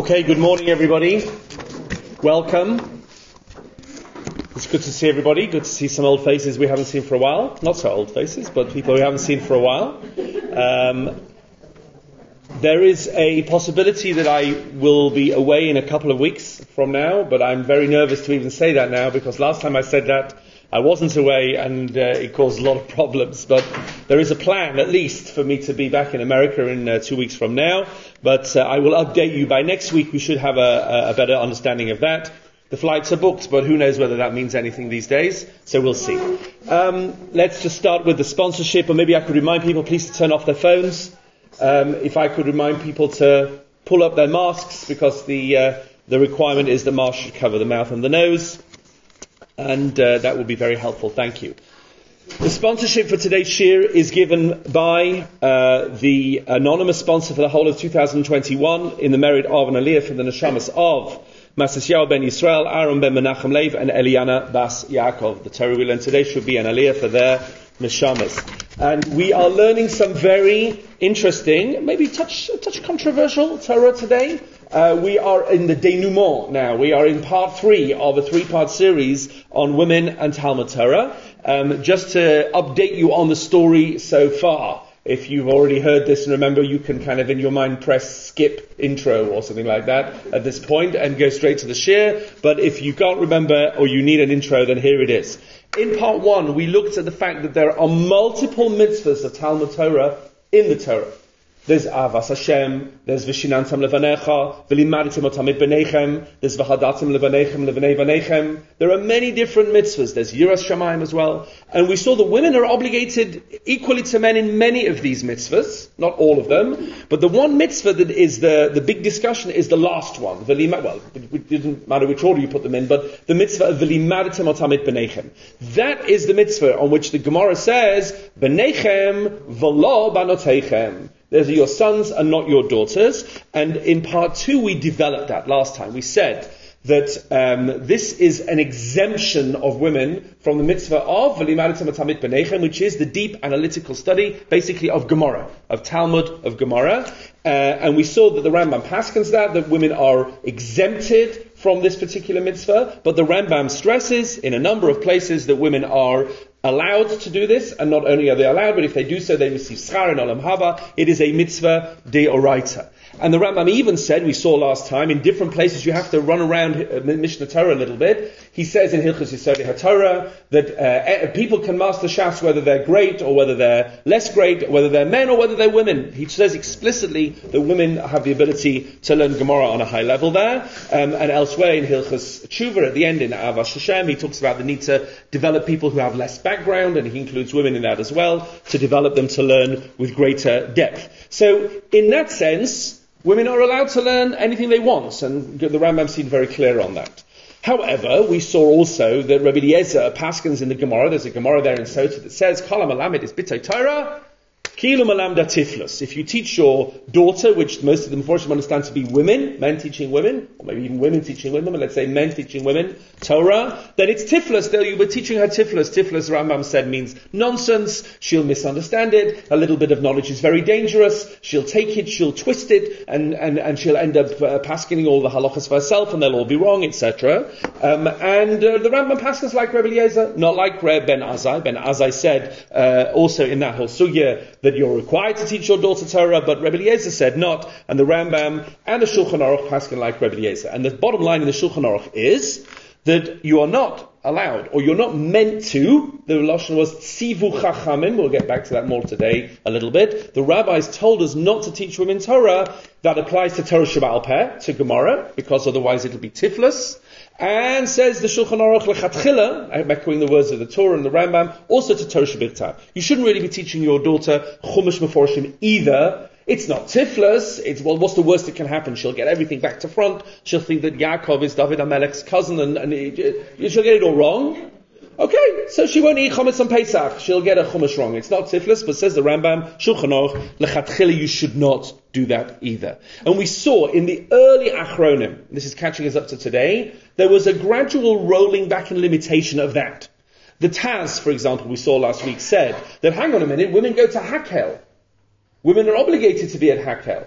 Okay, good morning everybody. Welcome. It's good to see everybody. Good to see some old faces we haven't seen for a while. Not so old faces, but people we haven't seen for a while. There is a possibility that I will be away in a couple of weeks from now, but I'm very nervous to even say that now because last time I said that I wasn't away and it caused a lot of problems. But there is a plan, at least, for me to be back in America in 2 weeks from now. But I will update you. By next week we should have a better understanding of that. The flights are booked, but who knows whether that means anything these days. So we'll see. Let's just start with the sponsorship, or maybe I could remind people please to turn off their phones. If I could remind people to pull up their masks, because the requirement is the mask should cover the mouth and the nose. And that will be very helpful. Thank you. The sponsorship for today's shir is given by the anonymous sponsor for the whole of 2021 in the merit of an aliyah for the neshamas of Masasyahu ben Yisrael, Aaron ben Menachem Lev, and Eliana Bas Yaakov. The Torah we learn today should be an aliyah for their neshamas. And we are learning some very interesting, maybe touch controversial Torah today. We are in the denouement now. We are in part 3 of a 3-part series on women and Talmud Torah. Just to update you on the story so far. If you've already heard this and remember, you can kind of in your mind press skip intro or something like that at this point and go straight to the shir. But if you can't remember or you need an intro, then here it is. In part 1, we looked at the fact that there are multiple mitzvahs of Talmud Torah in the Torah. There's Avas Hashem, there's Vishinantam Levanecha, V'limaditim Otamid Benechem, there's V'hadatim Levanechem, Levanei Vanechem. There are many different mitzvahs. There's Yiras Shamayim as well. And we saw that women are obligated equally to men in many of these mitzvahs, not all of them. But the one mitzvah that is the big discussion is the last one. Well, it didn't matter which order you put them in, but the mitzvah of V'limaditim Otamid Benechem. That is the mitzvah on which the Gemara says, Benechem V'lo Banotechem. Those are your sons and not your daughters. And in part 2 we developed that last time. We said that this is an exemption of women from the mitzvah of V'limaditim Otamid Benechem, which is the deep analytical study, basically, of Gemara, of Talmud, of Gemara. And we saw that the Rambam paskins that women are exempted from this particular mitzvah, but the Rambam stresses in a number of places that women are allowed to do this, and not only are they allowed, but if they do so, they receive schar in olam haba. It is a mitzvah deoraita. And the Rambam even said, we saw last time, in different places you have to run around Mishnah Torah a little bit. He says in Hilchos Yesodei HaTorah that people can master Shas whether they're great or whether they're less great, whether they're men or whether they're women. He says explicitly that women have the ability to learn Gemara on a high level there. And elsewhere in Hilchos Tshuva at the end in Avas Hashem, he talks about the need to develop people who have less background, and he includes women in that as well, to develop them to learn with greater depth. So in that sense, women are allowed to learn anything they want, and the Rambam seemed very clear on that. However, we saw also that Rabbi Eliezer paskins in the Gemara, there's a Gemara there in Sota that says, Kol ha'malamed is bitei Torah, Kilu malamda tiflus. If you teach your daughter, which most of them unfortunately understand to be women, men teaching women, or maybe even women teaching women, but let's say men teaching women, Torah, then it's tiflus. You were teaching her tiflus. Tiflus, Rambam said, means nonsense. She'll misunderstand it. A little bit of knowledge is very dangerous. She'll take it, she'll twist it, and she'll end up paskining all the halachas for herself, and they'll all be wrong, etc. The Rambam paskins like Rebbe Eliezer, not like Reb Ben Azai. Ben Azai said also in that whole sugya that you're required to teach your daughter Torah, but Rebbe Eliezer said not, and the Rambam and the Shulchan Aruch paskin like Rebbe Eliezer. And the bottom line in the Shulchan Aruch is that you are not allowed, or you're not meant to, the Lashon was tzivu chachamim, we'll get back to that more today a little bit. The rabbis told us not to teach women Torah. That applies to Torah Sheba'al Peh, to Gemara, because otherwise it'll be tiflus. And says the Shulchan Aruch lechatchila, I'm echoing the words of the Torah and the Rambam, also to Torah Shebirta. You shouldn't really be teaching your daughter Chumash Meforshim either. It's not tiflus. It's, well, what's the worst that can happen? She'll get everything back to front. She'll think that Yaakov is David HaMelech's cousin, and she'll get it all wrong. Okay, so she won't eat chametz on Pesach. She'll get a chumash wrong. It's not tiflis, but says the Rambam, Shulchan Aruch, lechatchila, you should not do that either. And we saw in the early Achronim, this is catching us up to today, there was a gradual rolling back and limitation of that. The Taz, for example, we saw last week, said that, hang on a minute, women go to Hakel. Women are obligated to be at Hakel.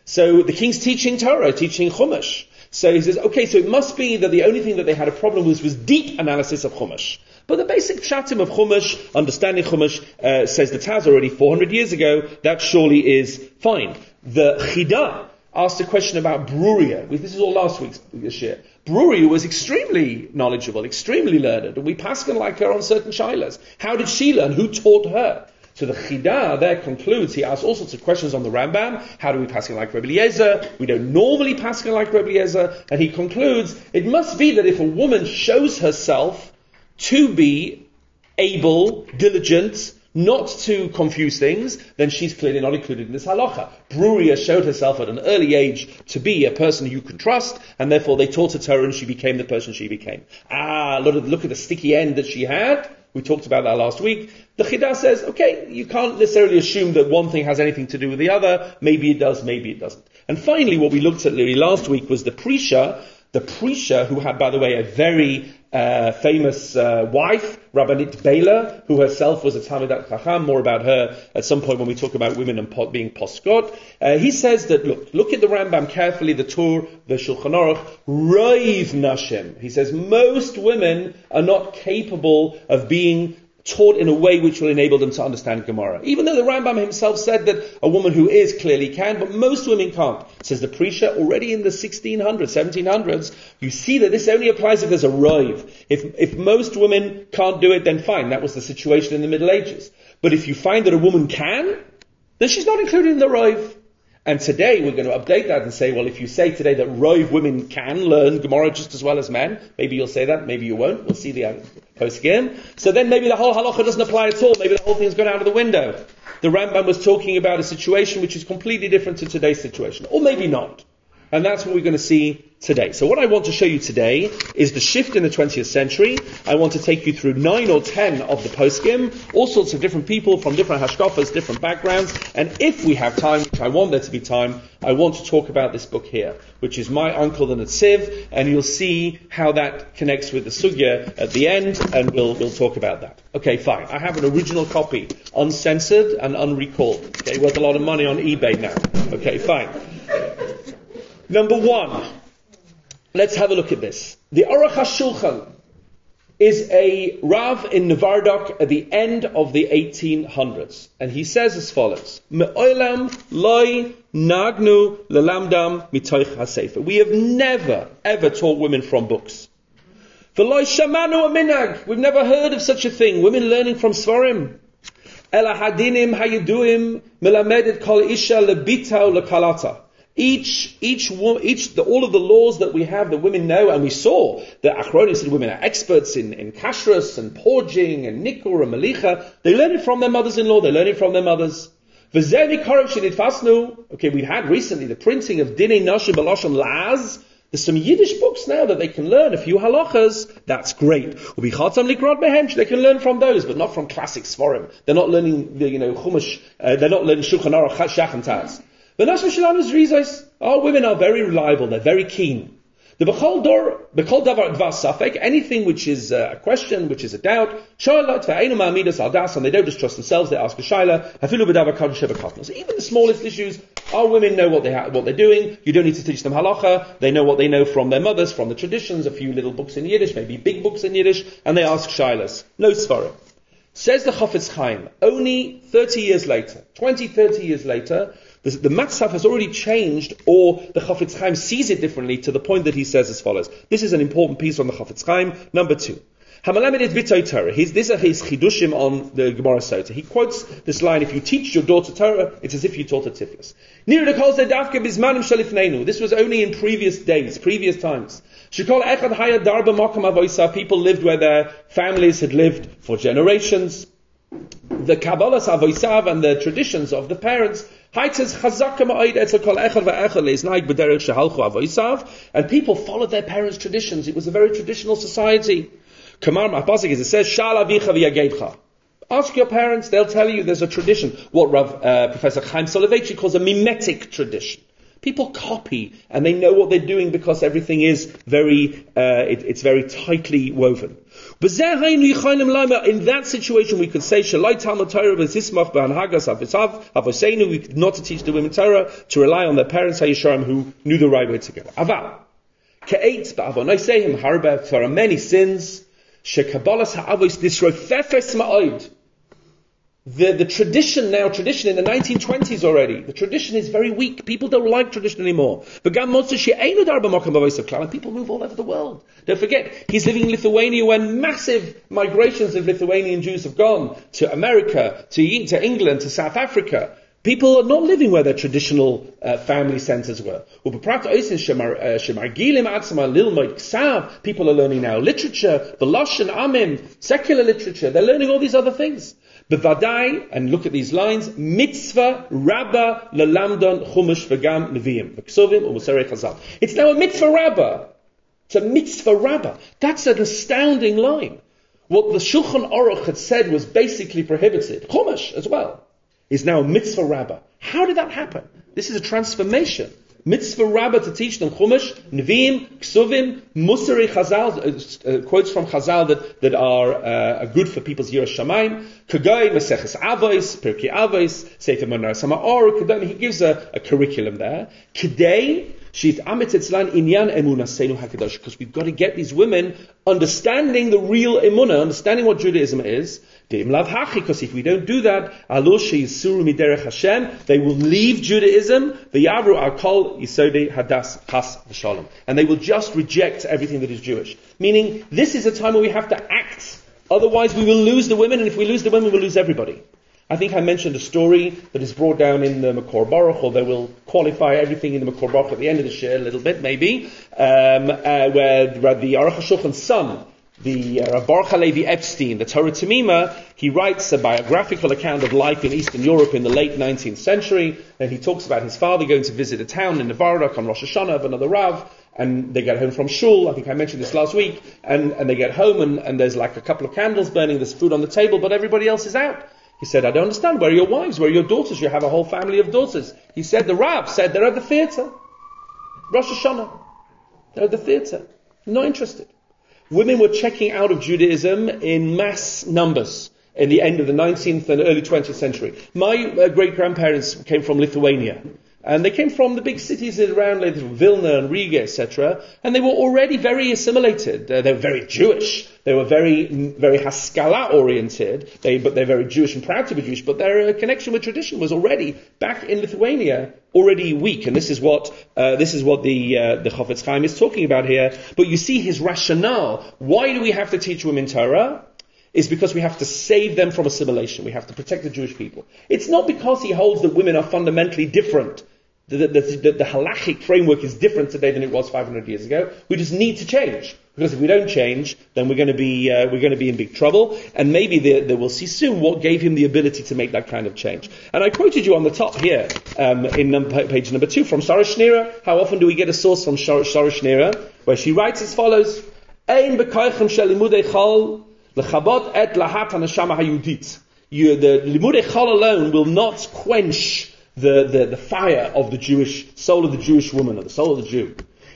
So the king's teaching Torah, teaching Chumash. So he says, okay, so it must be that the only thing that they had a problem with was deep analysis of Chumash. But the basic pshatim of Chumash, understanding Chumash, says the Taz already 400 years ago, that surely is fine. The Chidah asked a question about Bruria. This is all last week's shir. Bruria was extremely knowledgeable, extremely learned, and we paskin like her on certain shilas. How did she learn? Who taught her? So the Chidah there concludes, he asks all sorts of questions on the Rambam. How do we paskin like Rebbe Eliezer? We don't normally paskin like Rebbe Eliezer. And he concludes, it must be that if a woman shows herself to be able, diligent, not to confuse things, then she's clearly not included in this halacha. Bruria showed herself at an early age to be a person you can trust, and therefore they taught her Torah and she became the person she became. Look at the sticky end that she had. We talked about that last week. The Chidah says, okay, you can't necessarily assume that one thing has anything to do with the other. Maybe it does, maybe it doesn't. And finally, what we looked at last week was the Prisha, who had, by the way, a very famous wife, Rabbanit Bela, who herself was a Talmidat Chacham. More about her at some point when we talk about women and being poskot. He says that, look at the Rambam carefully, the Tur, the Shulchan Aruch, Raiv Nashim. He says most women are not capable of being taught in a way which will enable them to understand Gemara. Even though the Rambam himself said that a woman who is clearly can, but most women can't. Says the Prisha, already in the 1600s, 1700s, you see that this only applies if there's a rive. If most women can't do it, then fine. That was the situation in the Middle Ages. But if you find that a woman can, then she's not included in the rive. And today we're going to update that and say, well, if you say today that rive women can learn Gemara just as well as men, maybe you'll say that, maybe you won't. We'll see the post again. So then maybe the whole halacha doesn't apply at all. Maybe the whole thing's gone out of the window. The Rambam was talking about a situation which is completely different to today's situation. Or maybe not. And that's what we're going to see today. So what I want to show you today is the shift in the 20th century. I want to take you through 9 or 10 of the poskim, all sorts of different people from different hashkafas, different backgrounds. And if we have time, which I want there to be time, I want to talk about this book here, which is My Uncle the Netziv, and you'll see how that connects with the sugya at the end, and we'll talk about that. Okay, fine. I have an original copy, uncensored and unrecalled. Okay, worth a lot of money on eBay now. Okay, fine. Number 1, let's have a look at this. The Aruch HaShulchan is a Rav in Nevardok at the end of the 1800s. And he says as follows, Me'olam loy nagnu lelamdam mitoich hasefer. We have never, ever taught women from books. V'loy shamanu aminag. We've never heard of such a thing. Women learning from Svarim. Ela hadinim hayiduim melamedet kol isha lebita lekalata. All of the laws that we have that women know, and we saw that Achronim said women are experts in kashrus and porging and nikur and malicha. They learn it from their mothers-in-law. They learn it from their mothers. Okay, we had recently the printing of Dinei Nashim B'Lashon Laz. There's some Yiddish books now that they can learn, a few halachas. That's great. They can learn from those, but not from classic Svarim. They're not learning Chumash. They're not learning Shulchan Aruch, Shach and Taz. The Nashim Shalana's Rizos, our women are very reliable, they're very keen. The B'chol Davar Dvar Safek, anything which is a question, which is a doubt, and they don't just trust themselves, they ask a Shaila, so even the smallest issues, our women know what they're doing, you don't need to teach them halacha, they know what they know from their mothers, from the traditions, a few little books in Yiddish, maybe big books in Yiddish, and they ask Shailas. No Svarim. Says the Chafetz Chaim, only 30 years later, the Matzaf has already changed, or the Chafetz Chaim sees it differently to the point that he says as follows. This is an important piece on the Chafetz Chaim. Number 2. These are his chidushim on the Gemara Sota. He quotes this line, if you teach your daughter Torah, it's as if you taught her Tiflis. This was only in previous days, previous times. People lived where their families had lived for generations. The Kabbalah's avoisav and the traditions of the parents, and people followed their parents' traditions. It was a very traditional society. It says, ask your parents, they'll tell you there's a tradition. What Professor Chaim Soloveitchik calls a mimetic tradition. People copy, and they know what they're doing because everything is it's very tightly woven. In that situation, we could say, we not to teach the women Torah, to rely on their parents, who knew the right way to go. There are many sins. The tradition in the 1920s already, the tradition is very weak. People don't like tradition anymore. And people move all over the world. Don't forget, he's living in Lithuania when massive migrations of Lithuanian Jews have gone to America, to England, to South Africa. People are not living where their traditional family centers were. People are learning now literature, the Lashon Amim, secular literature. They're learning all these other things. Bevadai, and look at these lines, mitzvah rabba lelamdon chumash v'gam neviim v'ksovim u'musarei chazal. It's now a mitzvah rabba. It's a mitzvah rabba. That's an astounding line. What the Shulchan Aruch had said was basically prohibited, chumash as well, is now a mitzvah rabba. How did that happen? This is a transformation. Mitzvah rabbah to teach them Chumash, Nevi'im, Ksuvim, Musari Chazal, quotes from Chazal that are good for people's Yiras Shamayim. Kagay, Maseches Avos, Pirkei Avos, Sefer Manar Sama'or, he gives a curriculum there. Kedei, Shit Amit Etzlan Inyan Emunah Seinu HaKadosh, because we've got to get these women understanding the real Emunah, understanding what Judaism is. Because if we don't do that, they will leave Judaism, and they will just reject everything that is Jewish. Meaning, this is a time where we have to act. Otherwise, we will lose the women, and if we lose the women, we'll lose everybody. I think I mentioned a story that is brought down in the Makor Baruch, although we'll qualify everything in the Makor Baruch at the end of the share a little bit, maybe, where the Aruch HaShulchan's son, the Baruch Halevi Epstein, the Torah Tamima, he writes a biographical account of life in Eastern Europe in the late 19th century, and he talks about his father going to visit a town in Nevada on Rosh Hashanah of another Rav, and they get home from shul, I think I mentioned this last week, and they get home and there's like a couple of candles burning, there's food on the table, but everybody else is out. He said, I don't understand, where are your wives, where are your daughters? You have a whole family of daughters. He said, the Rav said, they're at the theater. Rosh Hashanah. They're at the theater. Not interested. Women were checking out of Judaism in mass numbers in the end of the 19th and early 20th century. My great-grandparents came from Lithuania. And they came from the big cities around Vilna and Riga, etc. And they were already very assimilated. They were very Jewish. They were very, very Haskalah-oriented. But they're very Jewish and proud to be Jewish. But their connection with tradition was already, back in Lithuania, already weak. And this is what the Chofetz Chaim is talking about here. But you see his rationale. Why do we have to teach women Torah? Is because we have to save them from assimilation. We have to protect the Jewish people. It's not because he holds that women are fundamentally different. The halachic framework is different today than it was 500 years ago. We just need to change. Because if we don't change, then we're going to be in big trouble. And maybe we'll see soon what gave him the ability to make that kind of change. And I quoted you on the top here, in page number 2 from Sarah Schneer. How often do we get a source from Sarah Schneer? Where she writes as follows, Ein b'koichem shel limudei chol, l'chabot et lahat haneshama hayudit. The limudei chol alone will not quench the fire of the Jewish soul of the Jewish woman, or the soul of the Jew.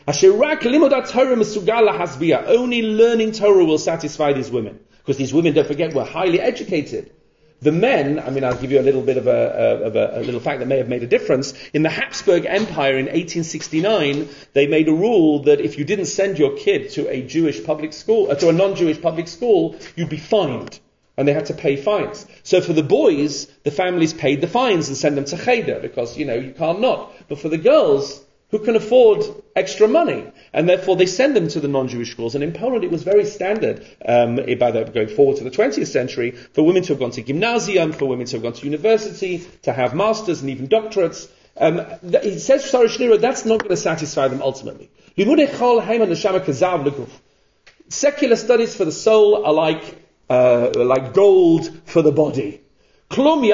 Only learning Torah will satisfy these women, because these women, don't forget, were highly educated. The men, I'll give you a little bit of a little fact that may have made a difference. In the Habsburg Empire in 1869, they made a rule that if you didn't send your kid to a Jewish public school, to a non-Jewish public school, you'd be fined. And they had to pay fines. So for the boys, the families paid the fines and sent them to cheder, because, you can't not. But for the girls, who can afford extra money? And therefore they send them to the non-Jewish schools. And in Poland it was very standard, going forward to the 20th century, for women to have gone to gymnasium, for women to have gone to university, to have masters and even doctorates. He says, Sarah Schneer, that's not going to satisfy them ultimately. Secular studies for the soul are like gold for the body. Can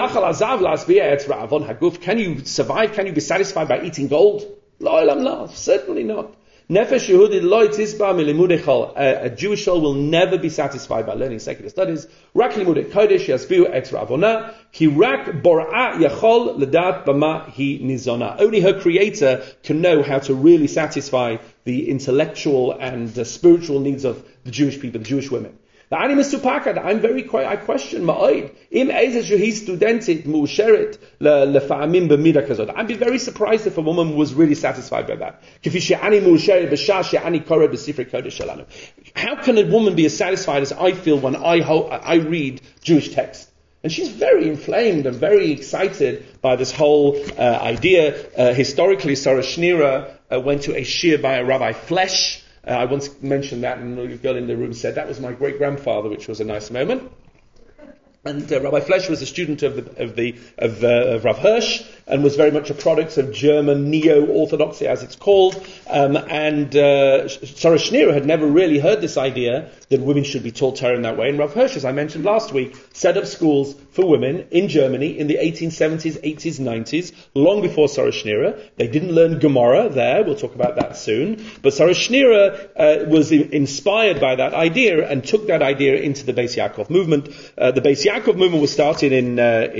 you survive? Can you be satisfied by eating gold? Certainly not. Nefesh Yehudi lo tisba milimudei chol. A Jewish soul will never be satisfied by learning secular studies. Rak limudei kodesh yasbiu et ravona. Ki rak bor'a yachol ledat bama hi nizona. Only her creator can know how to really satisfy the intellectual and spiritual needs of the Jewish people, the Jewish women. I'm I question ma'od. Im eze shehi studentit mu'sheret lefa'amim b'mida kazot. I'd be very surprised if a woman was really satisfied by that. Kifi she'ani mu'sheret b'shah she'ani koreh b'sifrei kodesh shalanu. How can a woman be as satisfied as I feel when I read Jewish text? And she's very inflamed and very excited by this whole idea. Historically, Sarah Schneer went to a shir by a Rabbi Flesch. I once mentioned that, and a girl in the room said, that was my great-grandfather, which was a nice moment. And Rabbi Flesch was a student of Rav Hirsch, and was very much a product of German neo-orthodoxy, as it's called. And Sarah Schneer had never really heard this idea that women should be taught Torah in that way. And Rav Hirsch, as I mentioned last week, set up schools for women in Germany in the 1870s, 80s, 90s, long before Sarah Schneer. They didn't learn Gemara there. We'll talk about that soon. But Sarah Schneer was inspired by that idea and took that idea into the Beis Yaakov movement. The Beis Yaakov movement was started in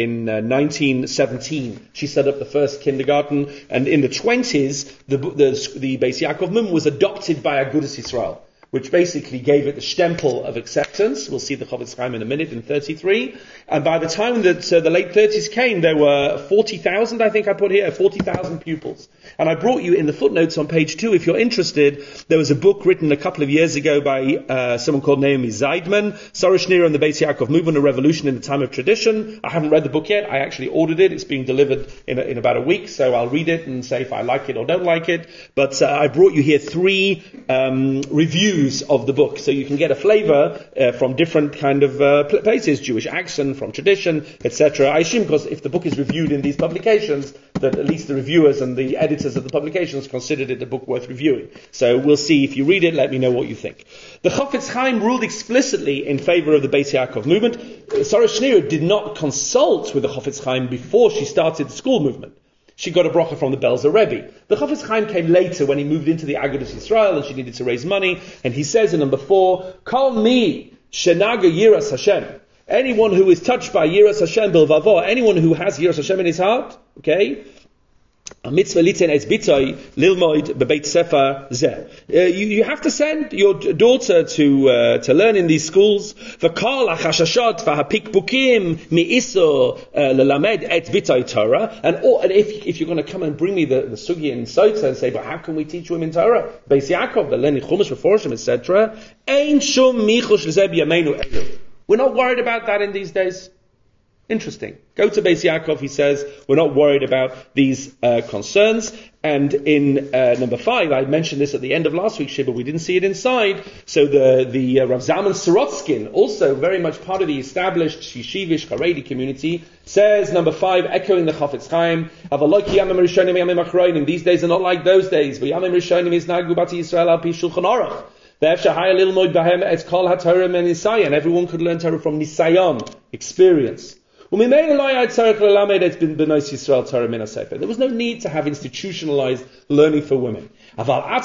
1917. She set up the first kindergarten, and in the 20s, the Beis Yaakov movement was adopted by Agudas Yisrael, which basically gave it the stempel of acceptance. We'll see the Chofetz Chaim in a minute, in 33. And by the time that the late 30s came, there were 40,000, I think I put here, 40,000 pupils. And I brought you in the footnotes on page 2, if you're interested, there was a book written a couple of years ago by someone called Naomi Zeidman, Sarah Schneer and the Beis Yaakov Movement, A Revolution in the Time of Tradition. I haven't read the book yet. I actually ordered it. It's being delivered in about a week, so I'll read it and say if I like it or don't like it. But I brought you here 3 reviews of the book, so you can get a flavor from different kind of places, Jewish accent, from tradition, etc. I assume because if the book is reviewed in these publications, that at least the reviewers and the editors of the publications considered it a book worth reviewing. So we'll see. If you read it, let me know what you think. The Chofetz Chaim ruled explicitly in favor of the Beis Yaakov movement. Sarah Schneer did not consult with the Chofetz Chaim before she started the school movement. She got a bracha from the Belzer Rebbe. The Chofetz Chaim came later when he moved into the Agudas Yisrael and she needed to raise money. And he says in number 4, Kol mi shenaga yiras Hashem. Anyone who is touched by yiras Hashem bilvavo, anyone who has yiras Hashem in his heart, okay? You have to send your daughter to learn in these schools. And if you're going to come and bring me the sugi and sota and say, but how can we teach women Torah? Beis Yaakov, they're learning Chumash, Meforshim, etc. We're not worried about that in these days. Interesting. Go to Beis Yaakov, he says, we're not worried about these concerns. And in number 5, I mentioned this at the end of last week's shir, but we didn't see it inside. So the Rav Zalman Sorotskin, also very much part of the established Yeshivish Haredi community, says, number 5, echoing the Chofetz Chaim, these days are not like those days. And everyone could learn Torah from Nisayon, experience. There was no need to have institutionalized learning for women. You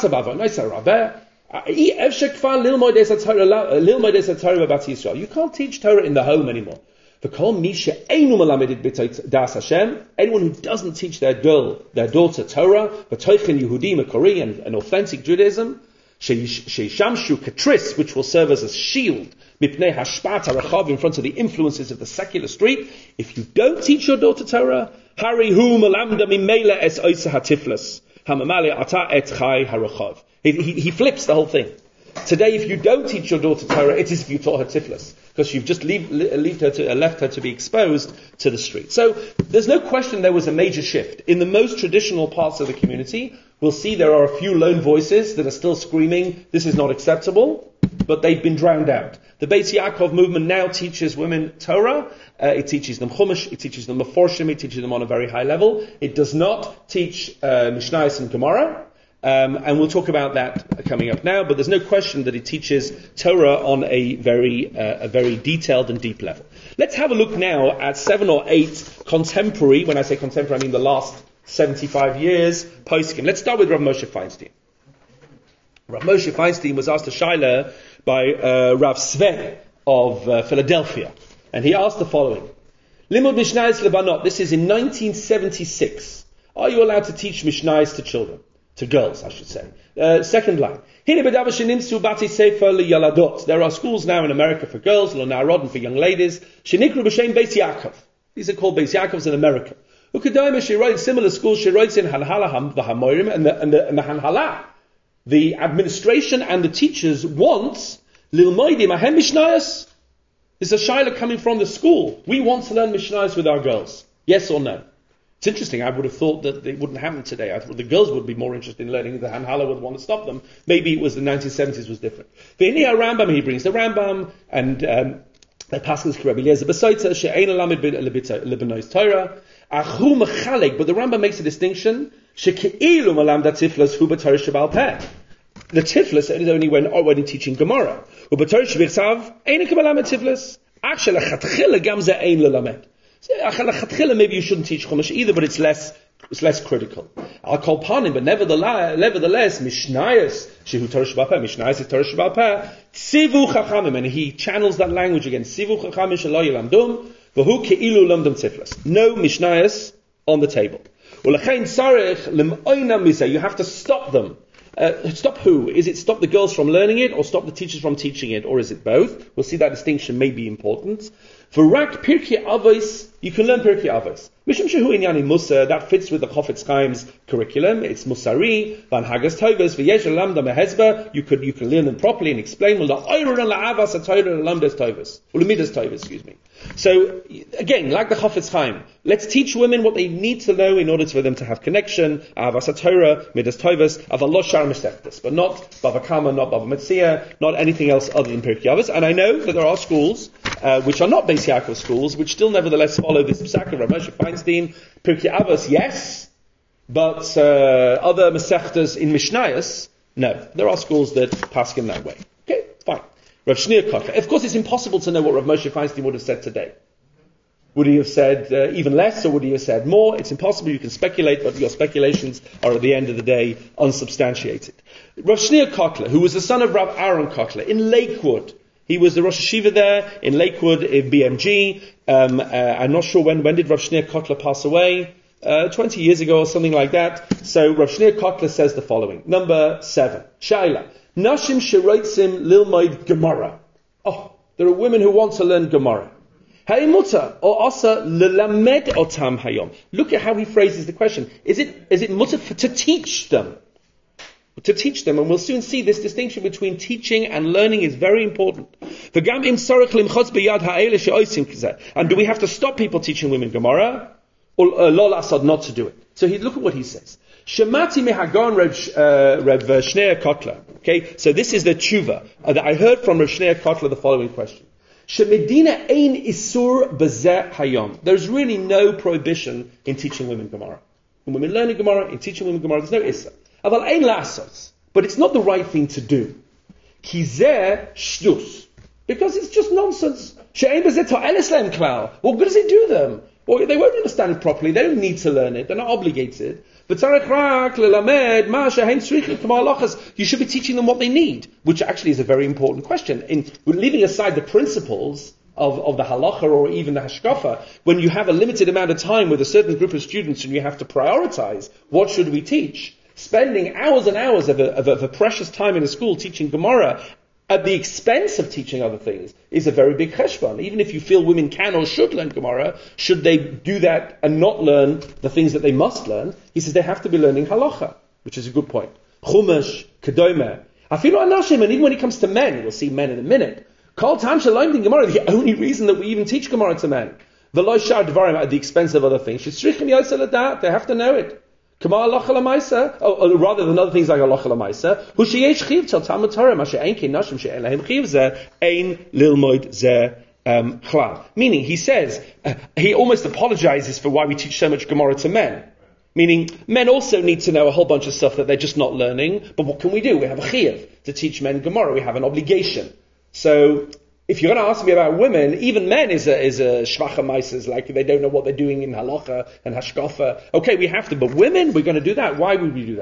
can't teach Torah in the home anymore. Anyone who doesn't teach their daughter Torah, and authentic Judaism, which will serve as a shield in front of the influences of the secular street. If you don't teach your daughter Torah, he flips the whole thing. Today, if you don't teach your daughter Torah, it is if you taught her tiflis, because you've just left her to be exposed to the street. So there's no question there was a major shift. In the most traditional parts of the community, we'll see there are a few lone voices that are still screaming, this is not acceptable, but they've been drowned out. The Beis Yaakov movement now teaches women Torah. It teaches them Chumash, it teaches them Meforshim, it teaches them on a very high level. It does not teach Mishnayos and Gemara. And we'll talk about that coming up now, but there's no question that it teaches Torah on a very detailed and deep level. Let's have a look now at 7 or 8 contemporary, when I say contemporary, I mean the last 75 years, poskim. Let's start with Rav Moshe Feinstein. Rav Moshe Feinstein was asked a shaila by Rav Sven of Philadelphia, and he asked the following: Limud Mishnayos lebanot. This is in 1976. Are you allowed to teach Mishnayos to children, to girls, I should say? Second line. There are schools now in America for girls, Lonarod, and for young ladies. Shenikru b'shem Beis Yaakov. These are called Beis Yaakovs in America. She writes similar schools. She writes in Hanhala v'Hamorim, and the Hanhala, the administration and the teachers want Lilmoidim ahem Mishnayos. There's a shaila coming from the school. We want to learn Mishnayos with our girls. Yes or no? It's interesting. I would have thought that it wouldn't happen today. I thought the girls would be more interested in learning. The Hanhala would want to stop them. Maybe it was the 1970s was different. V'hini Rambam, he brings the Rambam, and Pascal's Rabbi Eliezer Besoitza, she'ein alamid lebenois Torah, achu mechalek, but the Rambam makes a distinction, she'ke'ilu malam da tiflas hu b'Torah shebal peh. The tiflas is only when teaching Gemara. U'b'Torah shebirtzav, einik malam tiflas, ach she'lechatchila gam ze ein lelamed. Maybe you shouldn't teach Chumash either, but it's less critical. I'll call panim, but nevertheless, Mishnayos, Shehu Torah Shebal Peh, Mishnayos is Torah Shebal Peh, Tzivu Chachamim, and he channels that language again. Tzivu Chachamim shelo yilamdum, v'hu ke'ilu lamdum tiflas. No Mishnayos on the table. U'lechein tzarech l'moina mizeh. You have to stop them. Stop who? Is it stop the girls from learning it, or stop the teachers from teaching it, or is it both? We'll see that distinction may be important. For Rak Pirkei Avos, you can learn Pirkei Avos. Mishum shehu inyani Musa, that fits with the Chofetz Chaim's curriculum. It's Musari, Van Hagas Tovos, V'yesh Lamda Mehezba. You can learn them properly and explain. Excuse me. So again, like the Chofetz Chaim, let's teach women what they need to know in order for them to have connection. Avas Torah, Midas Tovos, Avalosh Shar Mesechtes, but not Bava Kama, not Bava Metzia, not anything else other than Pirkei Avos. And I know that there are schools which are not Beis Yaakov schools, which still nevertheless follow this psak of Rav Moshe Feinstein. Pirkei Avos, yes, but other Mesechtes in Mishnayos, no. There are schools that pass in that way. Okay, fine. Rav Shneur Kotler. Of course, it's impossible to know what Rav Moshe Feinstein would have said today. Would he have said even less, or would he have said more? It's impossible. You can speculate, but your speculations are at the end of the day unsubstantiated. Rav Shneur Kotler, who was the son of Rav Aaron Kotler in Lakewood. He was the Rosh Hashiva there in Lakewood in BMG. I'm not sure when did Rav Shneur Kotler pass away? 20 years ago or something like that. So Rav Shneur Kotler says the following. Number 7. Shaila. Nashim sheroitzim lilmoid Gemara. Oh, there are women who want to learn Gemara. Hey mutter or asa lelamed otam hayom. Look at how he phrases the question. Is it mutter to teach them? To teach them, and we'll soon see this distinction between teaching and learning is very important. And do we have to stop people teaching women Gemara? Or lo lasod, not to do it? So look at what he says. Shemati mehagon Rav Shneur Kotler. Okay, so this is the tshuva that I heard from Rav Shneur Kotler. The following question: Shemedina ein isur bezeh hayom. There's really no prohibition in teaching women Gemara. When women learning Gemara, in teaching women Gemara, there's no issa. Aval ein lasos, but it's not the right thing to do. Kizeh shtus, because it's just nonsense. She'ein bezeh to'eles lehem klal. What good does it do them? Well, they won't understand it properly. They don't need to learn it. They're not obligated. You should be teaching them what they need, which actually is a very important question. We're leaving aside the principles of the halacha or even the hashkafa, when you have a limited amount of time with a certain group of students and you have to prioritize, what should we teach? Spending hours and hours of a precious time in a school teaching Gemara at the expense of teaching other things is a very big cheshbon. Even if you feel women can or should learn Gemara, should they do that and not learn the things that they must learn? He says they have to be learning halacha, which is a good point. Chumash, Kedomer. Afilu anashim, and even when it comes to men, we'll see men in a minute. Kol tam shalaim Gemara, the only reason that we even teach Gemara to men. V'lo shar dvarim, at the expense of other things. Shesrichim yosel adat, they have to know it. Kama halacha l'maisa, or rather than other things like halacha l'maisa, hu sheyesh chiv tel Talmud Torah, mashe ein kein nashim she'en lahem chiv zeh, ein lilmoid zeh chlal. Meaning, he says, he almost apologizes for why we teach so much Gemara to men. Meaning, men also need to know a whole bunch of stuff that they're just not learning, but what can we do? We have a chiv to teach men Gemara, we have an obligation. So, if you're going to ask me about women, even men is a shvacha maisas, like they don't know what they're doing in halacha and hashkafa. Okay, we have to, but women, we're going to do that. Why would we do that?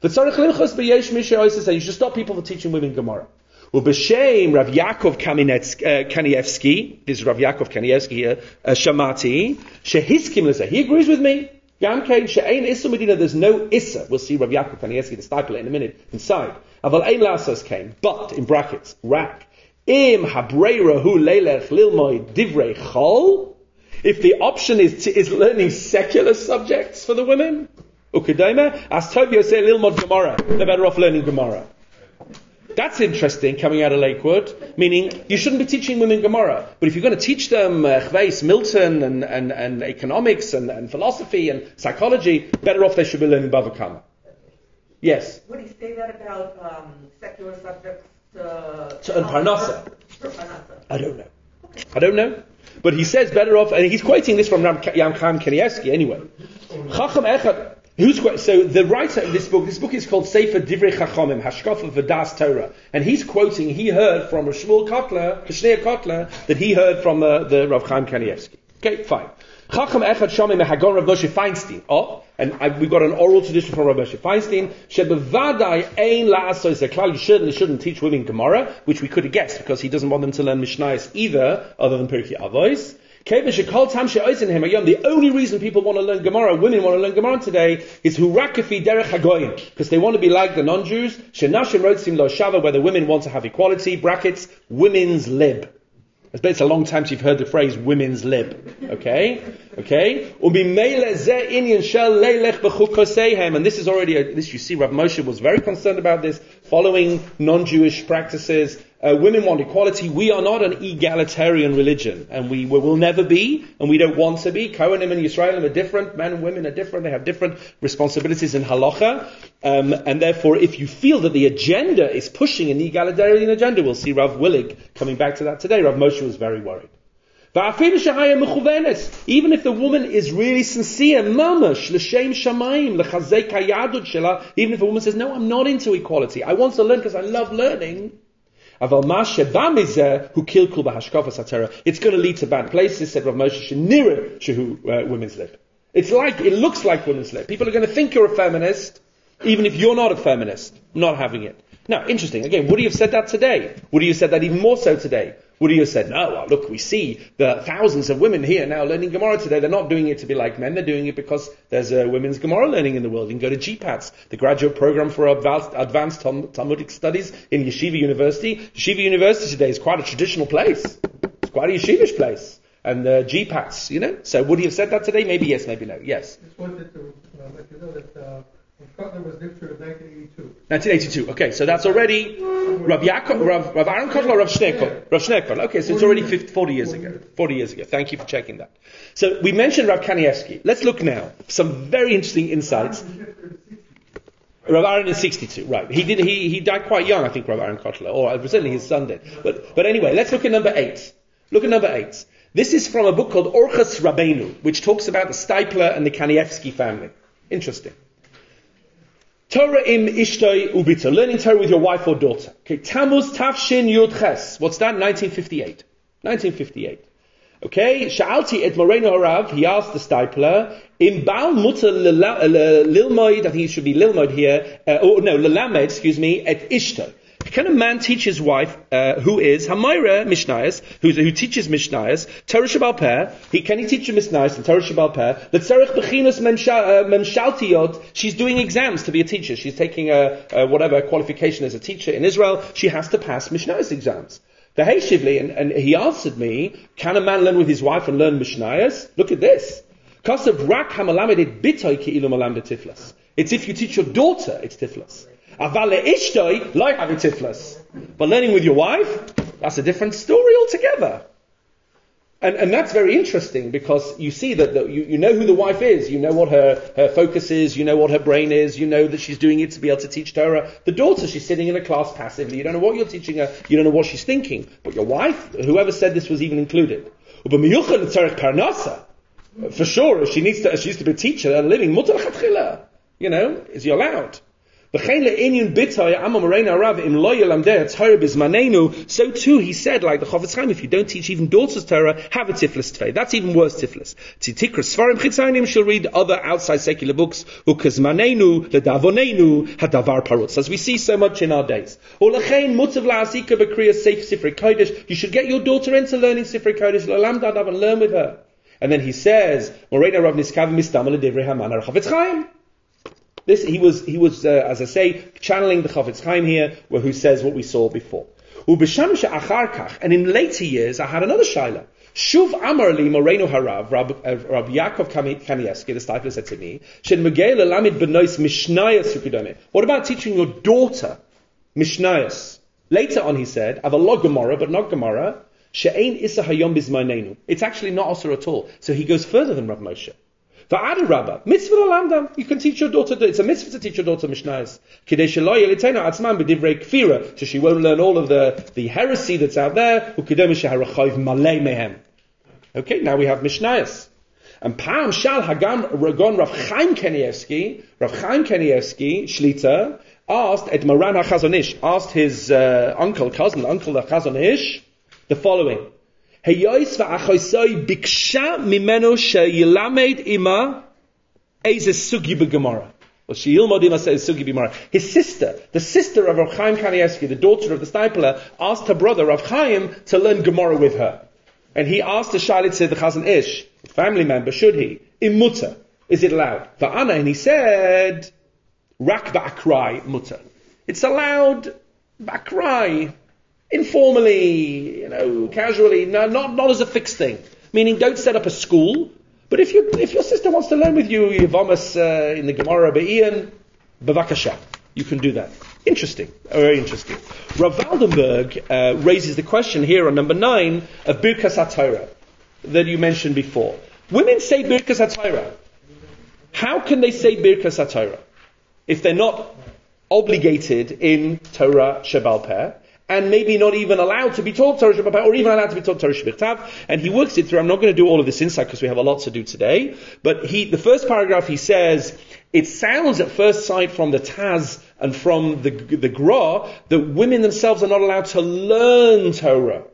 V'tzarich limchos b'yesh misha oisa say you should stop people from teaching women Gemara. Ub'shem Rav Yaakov Kanievsky, this is Rav Yaakov Kanievsky here, Shamati, shehiskim l'zeh. He agrees with me. Gam kein she'ein issa medina, there's no issa. We'll see Rav Yaakov Kanievsky, the stipler, in a minute, inside. Aval ein lasos came, but, in brackets, rak, im habreira hu leilech lilmoy divrei chol, if the option is learning secular subjects for the women, ukadema, as Tobio say lilmod Gemara, they're better off learning Gemara. That's interesting, coming out of Lakewood, meaning you shouldn't be teaching women Gemara, but if you're going to teach them Chveis, Milton, and economics, and philosophy, and psychology, better off they should be learning Bava Kama. Yes? Would he say that about secular subjects to earn Parnasa? I don't know. But he says better off, and he's quoting this from Yam Chaim Kanievsky anyway. Chacham Echad, so the writer of this book is called Sefer Divrei Chachamim, Hashkafa V'das Torah, and he's quoting, he heard from Shmuel Kotler, Shneur Kotler, that he heard from the Rav Chaim Kanievsky. Okay, fine. Chacham Echad Shomim Hagon Rav Moshe Feinstein. We got an oral tradition from Rav Moshe Feinstein. Shebevadai ein la'asos klal. You shouldn't teach women Gemara, which we could have guessed because he doesn't want them to learn Mishnayos either, other than Pirkei Avos. The only reason people want to learn Gemara, women want to learn Gemara today, is hurakafi derech hagoyim, because they want to be like the non-Jews. Shenashim rotzim lo shava, where the women want to have equality. Brackets women's lib. It's a long time since you've heard the phrase women's lib. Okay? And this is already, this you see, Rav Moshe was very concerned about this, following non-Jewish practices. Women want equality. We are not an egalitarian religion, and we will never be, and we don't want to be. Kohanim and Yisraelim are different. Men and women are different. They have different responsibilities in halacha. And therefore, if you feel that the agenda is pushing an egalitarian agenda, we'll see Rav Willig coming back to that today. Rav Moshe was very worried. Even if the woman is really sincere, mamash, l'shem shamayim, l'chazek hayadud shela, even if a woman says, no, I'm not into equality, I want to learn because I love learning, it's going to lead to bad places, said Rav Moshe, women's lib. It looks like women's lib. People are going to think you're a feminist, even if you're not a feminist, not having it. Now, interesting, again, would he have said that today? Would he have said that even more so today? Would he have said, no, well, look, we see the thousands of women here now learning Gemara today. They're not doing it to be like men. They're doing it because there's a women's Gemara learning in the world. You can go to GPATS, the graduate program for advanced Talmudic studies in Yeshiva University. Yeshiva University today is quite a traditional place. It's quite a yeshivish place. And GPATS, So would he have said that today? Maybe yes, maybe no. Yes. Just wanted to let you know that Kotler was lectured in 1982. 1982. Okay, so that's already Rav Aaron Kotler, Rav Shneur Kotler. Okay, so it's already 40 years ago. 40 years ago. Thank you for checking that. So we mentioned Rav Kanievsky. Let's look now. Some very interesting insights. Rav Aaron is 62, right? He died quite young, I think, Rav Aaron Kotler, or certainly his son did. But anyway, let's look at number 8. Look at number 8. This is from a book called Orchos Rabbeinu, which talks about the Stipler and the Kanievsky family. Interesting. Torah im ishtoi ubita, learning Torah with your wife or daughter. Okay, Tammuz Tafshin Yud Ches. What's that? 1958. 1958. Okay, Sha'alti et Moreno Harav, he asked the Stipler, im Baal Mutter Lilmoid, I think it should be Lilmoid here, Lelamed, et Ishtoi. Can a man teach his wife, who is Hamayra Mishnayos, who teaches Mishnayos, Torah Shebal Peh? Can he teach her Mishnayos and Torah Shebal Peh? The Tzarech Bechinos Memshaltiot. She's doing exams to be a teacher. She's taking whatever qualification as a teacher in Israel. She has to pass Mishnayos exams. The Hey Shivli, and he answered me, can a man learn with his wife and learn Mishnayos? Look at this. Kasav Rak Hamalamed et Bitoy Ki'ilu Malam de Tiflas. It's if you teach your daughter, it's Tiflas. But learning with your wife, that's a different story altogether. And that's very interesting because you see that you know who the wife is, you know what her focus is, you know what her brain is, you know that she's doing it to be able to teach Torah. The daughter, she's sitting in a class passively, you don't know what you're teaching her, you don't know what she's thinking. But your wife, whoever said this was even included. For sure, if she needs to be a teacher and living, is you allowed? So too, he said, like the Chofetz Chaim, if you don't teach even daughters Torah, have a tiflis tvei. That's even worse tiflis. Tikras Sfarim Chitzanim, she'll read other outside secular books, ukazmanenu, ledavonenu, hadavar parutz, as we see so much in our days. You should get your daughter into learning Sifrei Kodesh, and learn with her. And then he says, this, he was, as I say, channeling the Chofetz Chaim here, who says what we saw before. And in later years, I had another shaila. Shuv Amar li Moreno Harav, Rab Yaakov Kanievsky, the disciple, said to me, what about teaching your daughter Mishnayos? Later on, he said, I have a log Gemara, but not Gemara. It's actually not Osir at all. So he goes further than Rav Moshe. You can teach your daughter, it's a mitzvah to teach your daughter Mishnayos. So she won't learn all of the heresy that's out there. Okay, now we have Mishnayos. And Pam Shal Hagam Ragon Rav Chaim Kanievsky, Shlita, asked at Maran HaChazon Ish, asked his uncle the Chazon Ish, the following. Heyos va'achosoi biksha mimeno sheyilamed ima eze sugi b'gemara. Or sheyilmod ima sugi b'gemara. His sister, the sister of Rav Chaim Kanievsky, the daughter of the Stipler, asked her brother Rav Chaim to learn Gemara with her. And he asked the Shalit, said the Chazon Ish, family member, should he? Mutter. Is it allowed? Va'ana, and he said, rak ba'akrai mutter. It's allowed ba'akrai. Informally, casually, not as a fixed thing. Meaning, don't set up a school. But if your sister wants to learn with you, Yevamas in the Gemara Be'ian, Bavakasha, you can do that. Interesting, very interesting. Rav Waldenberg raises the question here on number 9 of Birkas HaTorah that you mentioned before. Women say Birkas HaTorah. How can they say Birkas HaTorah if they're not obligated in Torah Shebal Peh? And maybe not even allowed to be taught Torah Shebal Peh, or even allowed to be taught Torah Shebichtav. And he works it through. I'm not going to do all of this inside because we have a lot to do today. But the first paragraph, he says, it sounds at first sight from the Taz and from the Gra that women themselves are not allowed to learn Torah.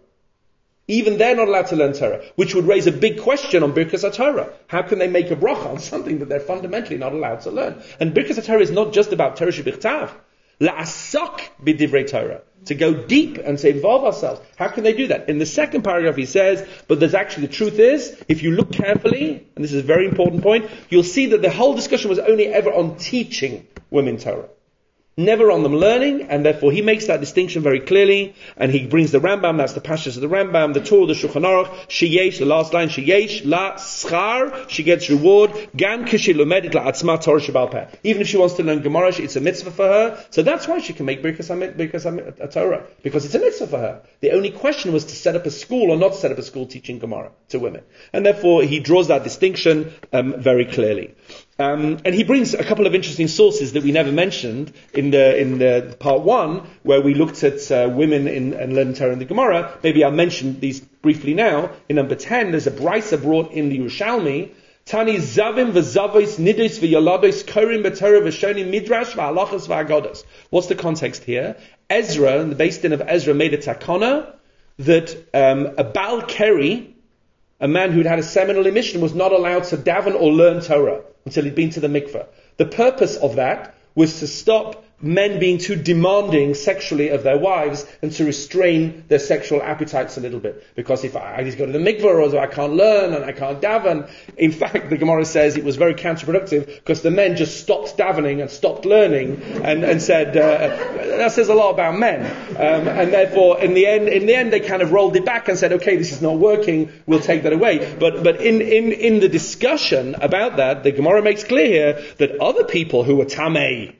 Even they're not allowed to learn Torah, which would raise a big question on Birkas HaTorah. How can they make a bracha on something that they're fundamentally not allowed to learn? And Birkas HaTorah is not just about Torah Shebichtav. La'asok b'divrei Torah. To go deep and to involve ourselves. How can they do that? In the second paragraph he says, but there's actually, the truth is, if you look carefully, and this is a very important point, you'll see that the whole discussion was only ever on teaching women Torah. Never on them learning, and therefore he makes that distinction very clearly, and he brings the Rambam, that's the Pashas of the Rambam, the Torah, the Shulchan Aruch, sheyesh, the last line, sheyesh, la schar, she gets reward, gan kishi lomedet la atzma Torah Shebal Peh. Even if she wants to learn Gemara, it's a mitzvah for her, so that's why she can make Birkas HaTorah, because it's a mitzvah for her. The only question was to set up a school or not to set up a school teaching Gemara to women. And therefore he draws that distinction very clearly. And he brings a couple of interesting sources that we never mentioned in the part 1, where we looked at women and learning Torah in the Gemara. Maybe I'll mention these briefly now. In number 10, there's a brisa brought in the Yerushalmi. Tani zavim v'zavos nidos v'yalados korim b'Torah v'shonim midrash v'halachos v'agados. What's the context here? Ezra, in the Beis Din of Ezra, made a takana that a Baal Keri, a man who'd had a seminal emission, was not allowed to daven or learn Torah until he'd been to the mikveh. The purpose of that was to stop men being too demanding sexually of their wives and to restrain their sexual appetites a little bit. Because if I just go to the mikveh, or I can't learn and I can't daven, in fact the Gemara says it was very counterproductive because the men just stopped davening and stopped learning and said, that says a lot about men. And therefore in the end they kind of rolled it back and said, okay, this is not working, we'll take that away. But in the discussion about that, the Gemara makes clear here that other people who were tamei,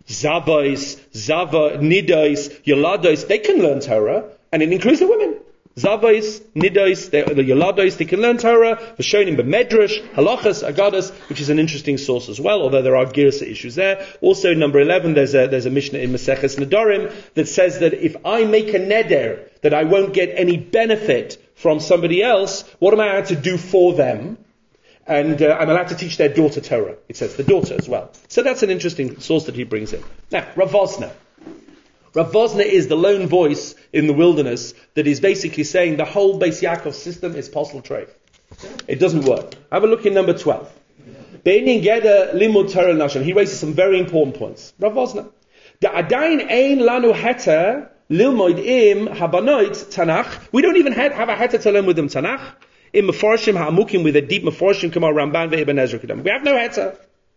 Zavos, Nidos, Yolados, they can learn Torah, and it includes the women. Zavos, Nidos, the Yolados, they can learn Torah, Vashonim b'Medrash, Halachas, Agadas, which is an interesting source as well, although there are Girsa issues there. Also, number 11, there's a Mishnah in Maseches Nedarim that says that if I make a neder, that I won't get any benefit from somebody else, what am I allowed to do for them? And I'm allowed to teach their daughter Torah. It says the daughter as well. So that's an interesting source that he brings in. Now, Rav Vosner. Rav Vosner is the lone voice in the wilderness that is basically saying the whole Beis Yaakov system is posel treif. It doesn't work. Have a look in number 12. Be'inyan geder limud Torah nashim. He raises some very important points. Rav Vosner. Da'adayin ein lanu heter lilmoid im habanoit Tanakh. We don't even have a heter to learn with them Tanakh. In Mefarshim ha'amukim with a deep Mefarshim Kamar Ramban ve'Ibn Ezra Kedam. We have no heter.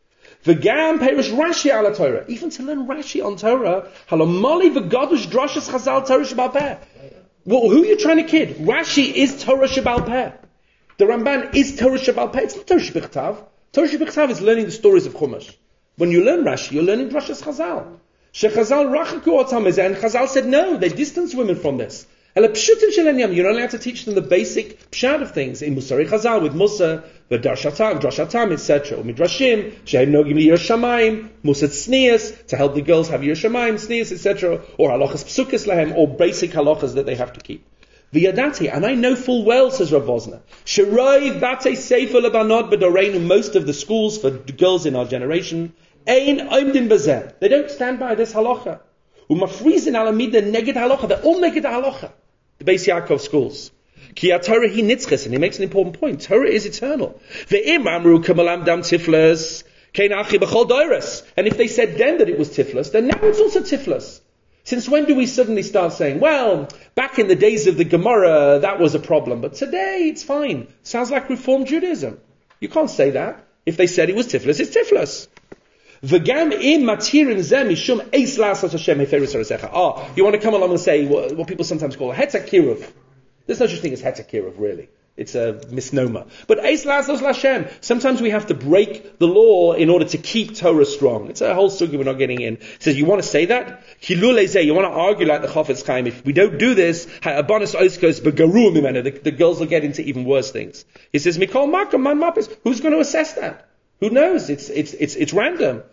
V'gam perish Rashi ala Torah. Even to learn Rashi on Torah, halamali v'gadush drashas chazal Torah shebal peh. Well, who are you trying to kid? Rashi is Torah shebal peh. The Ramban is Torah shebal peh. It's not Torah shebichtav. Torah shebichtav is learning the stories of Chumash. When you learn Rashi, you're learning drashas chazal. Shechazal rachaku otam mezeh, and Chazal said no, they distanced women from this. You're not allowed to teach them the basic pshat of things in Musari Chazal with Musa, the Drashatam, etc. Or Midrashim, Shehem Nogim Yir Shamayim, Musa Tznias, to help the girls have Yir Shamayim, Tznias, etc. Or Halachas Psukis Lahem, or basic halachas that they have to keep. V'yadati, and I know full well, says Rav Vosner, Sheroi Bate Sefer Lebanot B'Doreinu, most of the schools for girls in our generation, Ein Oimdin Bazeh. They don't stand by this halacha. Umafrizin alamida neged halacha. They're all neged halacha. The Beis Yaakov schools. Ki Torah hi nitzches, and he makes an important point. Torah is eternal. Ve'im amru kamalam dam tiflas, kein achi b'chol doiras. And if they said then that it was tiflas, then now it's also tiflas. Since when do we suddenly start saying, well, back in the days of the Gemara, that was a problem, but today it's fine. Sounds like Reform Judaism. You can't say that. If they said it was tiflas, it's tiflas. V'gam im matirin zeh mishum eis lasas Hashem heferus harasecha. You want to come along and say what people sometimes call a heter kiruv. There's no such thing as heter kiruv, really. It's a misnomer. But eis lasas Hashem. Sometimes we have to break the law in order to keep Torah strong. It's a whole sugi we're not getting in. It says, you want to say that? Hilul ezeh, you want to argue like the Chafetz Chaim. If we don't do this, ha'abanis oiskos begaru mimena, the girls will get into even worse things. He says, mikol makam man mapis. Who's going to assess that? Who knows? It's random.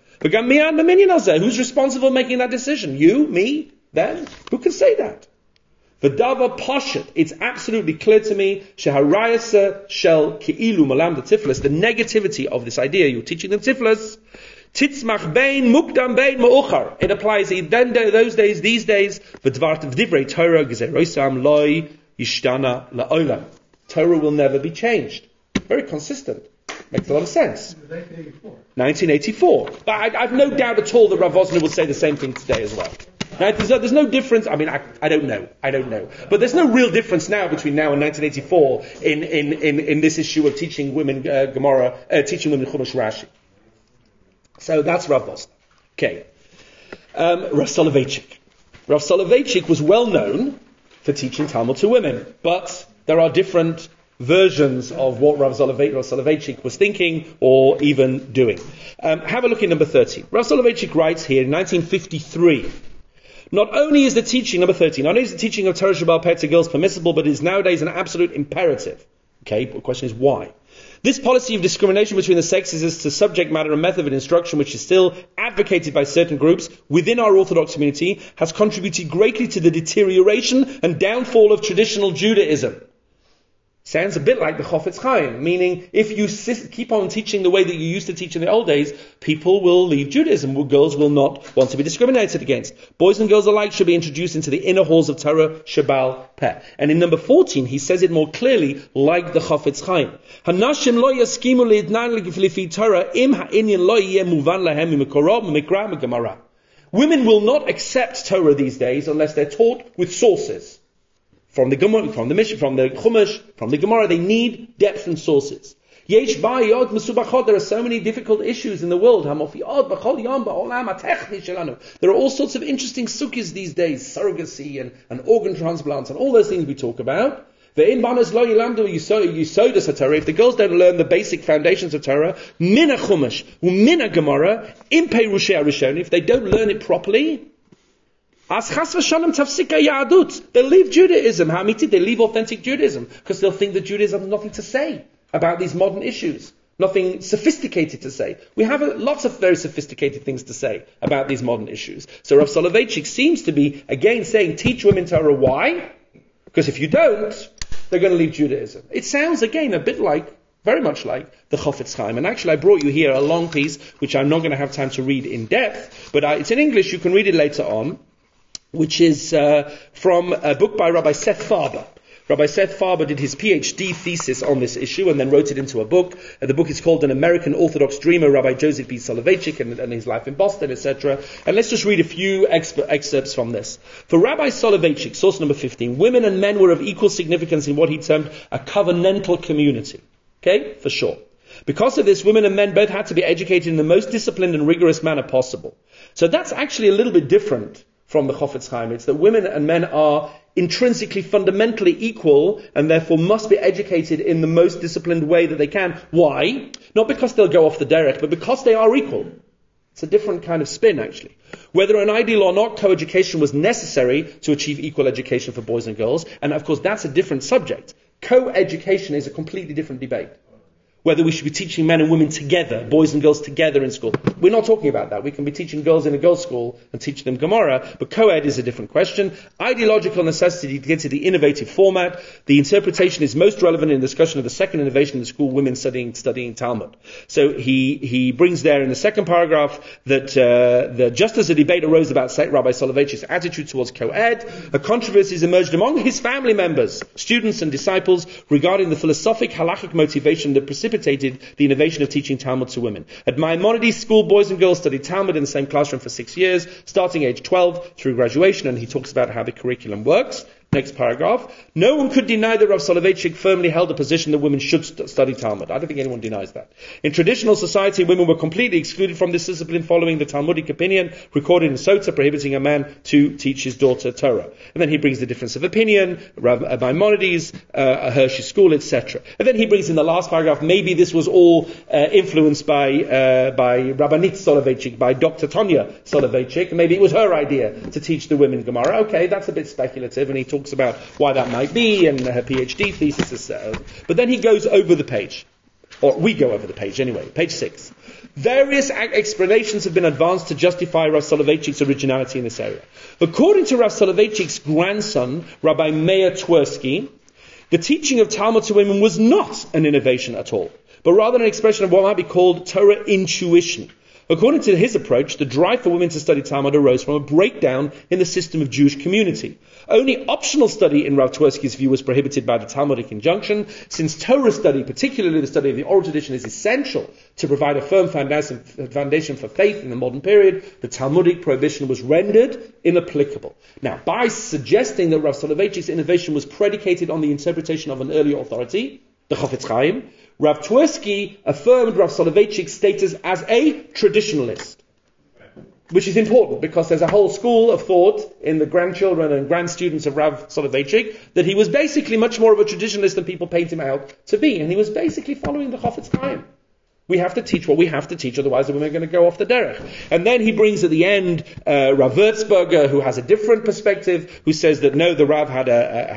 Who's responsible for making that decision? You? Me? Them? Who can say that? V'dava poshet. It's absolutely clear to me. Sheharayasa shel ki'ilu malam the tiflas. The negativity of this idea. You're teaching them tiflas. Titzmach bein mukdam bein ma'uchar. It applies in those days, these days. V'divrei Torah gezeroisam loy yishtana la'olam. Torah will never be changed. Very consistent. Makes a lot of sense. 1984. But I've no doubt at all that Rav Vosner will say the same thing today as well. Right? There's no difference. I mean, I don't know. But there's no real difference now between now and 1984 in this issue of teaching women Gemara, teaching women Chumash Rashi. So that's Rav Vosner. Okay. Rav Soloveitchik. Rav Soloveitchik was well known for teaching Talmud to women, but there are different versions of what Rav Soloveitchik was thinking or even doing. Have a look at number 13. Rav Soloveitchik writes here in 1953, not only is the teaching, number 13, not only is the teaching of Torah Shebal Peh to girls permissible, but it is nowadays an absolute imperative. Okay, the question is why? This policy of discrimination between the sexes is to subject matter and method of instruction, which is still advocated by certain groups within our Orthodox community, has contributed greatly to the deterioration and downfall of traditional Judaism. Sounds a bit like the Chafetz Chaim, meaning if you keep on teaching the way that you used to teach in the old days, people will leave Judaism. Girls will not want to be discriminated against. Boys and girls alike should be introduced into the inner halls of Torah Shebal Peh. And in number 14, he says it more clearly, like the Chafetz Chaim. Hanashim lo yaskimu li'idnan lifi Torah im ha'inyan lo yeh muvan lahem mikorah mikra megamara. Women will not accept Torah these days unless they're taught with sources. From the Gemara, from the Mishnah, from the Chumash, from the Gemara, they need depth and sources. There are so many difficult issues in the world. There are all sorts of interesting sukkahs these days, surrogacy and organ transplants and all those things we talk about. If the girls don't learn the basic foundations of Torah, mina Chumash, mina Gemara, if they don't learn it properly, they'll leave Judaism. They leave authentic Judaism because they'll think that Judaism has nothing to say about these modern issues, nothing sophisticated to say. We have lots of very sophisticated things to say about these modern issues. So Rav Soloveitchik seems to be again saying, teach women Torah. Why? Because if you don't, they're going to leave Judaism. It sounds again a bit like very much like the Chofetz Chaim. And actually I brought you here a long piece, which I'm not going to have time to read in depth, but it's in English, you can read it later on, which is from a book by Rabbi Seth Farber. Rabbi Seth Farber did his PhD thesis on this issue and then wrote it into a book. The book is called An American Orthodox Dreamer, Rabbi Joseph B. Soloveitchik and his life in Boston, etc. And let's just read a few excerpts from this. For Rabbi Soloveitchik, source number 15, women and men were of equal significance in what he termed a covenantal community. Okay? For sure. Because of this, women and men both had to be educated in the most disciplined and rigorous manner possible. So that's actually a little bit different from the Chofetz Chaim. It's that women and men are intrinsically, fundamentally equal and therefore must be educated in the most disciplined way that they can. Why? Not because they'll go off the derech, but because they are equal. It's a different kind of spin, actually. Whether an ideal or not, co-education was necessary to achieve equal education for boys and girls, and of course that's a different subject. Co-education is a completely different debate. Whether we should be teaching men and women together, boys and girls together in school. We're not talking about that. We can be teaching girls in a girls' school and teach them Gemara, but co-ed is a different question. Ideological necessity to get to the innovative format. The interpretation is most relevant in discussion of the second innovation in the school, women studying Talmud. So he brings there in the second paragraph that just as a debate arose about Rabbi Soloveitchik's attitude towards co-ed, a controversy has emerged among his family members, students and disciples regarding the philosophic halachic motivation that precipitated the innovation of teaching Talmud to women. At Maimonides School, boys and girls studied Talmud in the same classroom for 6 years, starting age 12 through graduation, and he talks about how the curriculum works. Next paragraph. No one could deny that Rav Soloveitchik firmly held the position that women should study Talmud. I don't think anyone denies that. In traditional society, women were completely excluded from this discipline following the Talmudic opinion recorded in Sota prohibiting a man to teach his daughter Torah. And then he brings the difference of opinion, Rav Maimonides, Hershey School, etc. And then he brings in the last paragraph, maybe this was all influenced by Rabbanit Soloveitchik, by Dr. Tonya Soloveitchik. Maybe it was her idea to teach the women Gemara. Okay, that's a bit speculative, and he talks about why that might be, and her PhD thesis is but then he goes over the page, or we go over the page anyway, page 6. Various explanations have been advanced to justify Rav Soloveitchik's originality in this area. According to Rav Soloveitchik's grandson, Rabbi Meir Twersky, the teaching of Talmud to women was not an innovation at all, but rather an expression of what might be called Torah intuition. According to his approach, the drive for women to study Talmud arose from a breakdown in the system of Jewish community. Only optional study in Rav Twersky's view was prohibited by the Talmudic injunction. Since Torah study, particularly the study of the oral tradition, is essential to provide a firm foundation for faith in the modern period, the Talmudic prohibition was rendered inapplicable. Now, by suggesting that Rav Soloveitchik's innovation was predicated on the interpretation of an earlier authority, the Chofetz Chaim, Rav Twersky affirmed Rav Soloveitchik's status as a traditionalist, which is important because there's a whole school of thought in the grandchildren and grandstudents of Rav Soloveitchik that he was basically much more of a traditionalist than people paint him out to be, and he was basically following the Chofetz Chaim. We have to teach what we have to teach, otherwise the women are going to go off the derech. And then he brings at the end Rav Würzberger, who has a different perspective, who says that no, the Rav had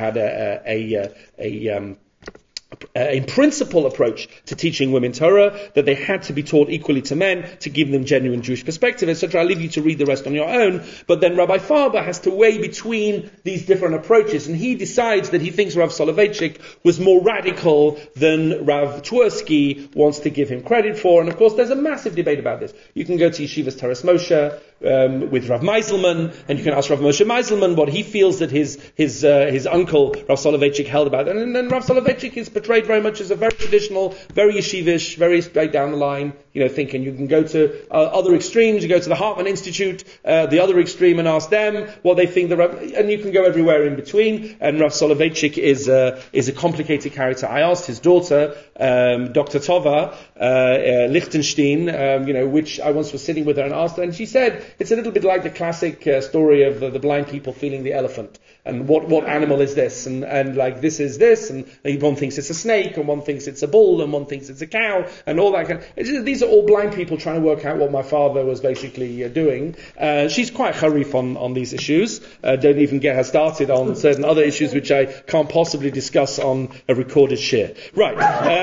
a principle approach to teaching women Torah, that they had to be taught equally to men to give them genuine Jewish perspective, etc. I'll leave you to read the rest on your own. But then Rabbi Farber has to weigh between these different approaches, and he decides that he thinks Rav Soloveitchik was more radical than Rav Twersky wants to give him credit for. And of course, there's a massive debate about this. You can go to Yeshivas Teres Moshe with Rav Meiselman, and you can ask Rav Moshe Meiselman what he feels that his uncle Rav Soloveitchik held about it. And then Rav Soloveitchik is portrayed very much as a very traditional, very yeshivish, very straight down the line, thinking. You can go to other extremes. You go to the Hartman Institute, the other extreme, and ask them what they think. And you can go everywhere in between. And Rav Soloveitchik is a complicated character. I asked his daughter, Dr. Tova Lichtenstein, which I once was sitting with her and asked her, and she said it's a little bit like the classic story of the blind people feeling the elephant. And what animal is this? And like this is this, and one thinks it's a snake, and one thinks it's a bull, and one thinks it's a cow, and all that these are all blind people trying to work out what my father was basically doing. She's quite harif on these issues. Don't even get her started on certain other issues which I can't possibly discuss on a recorded share. Right.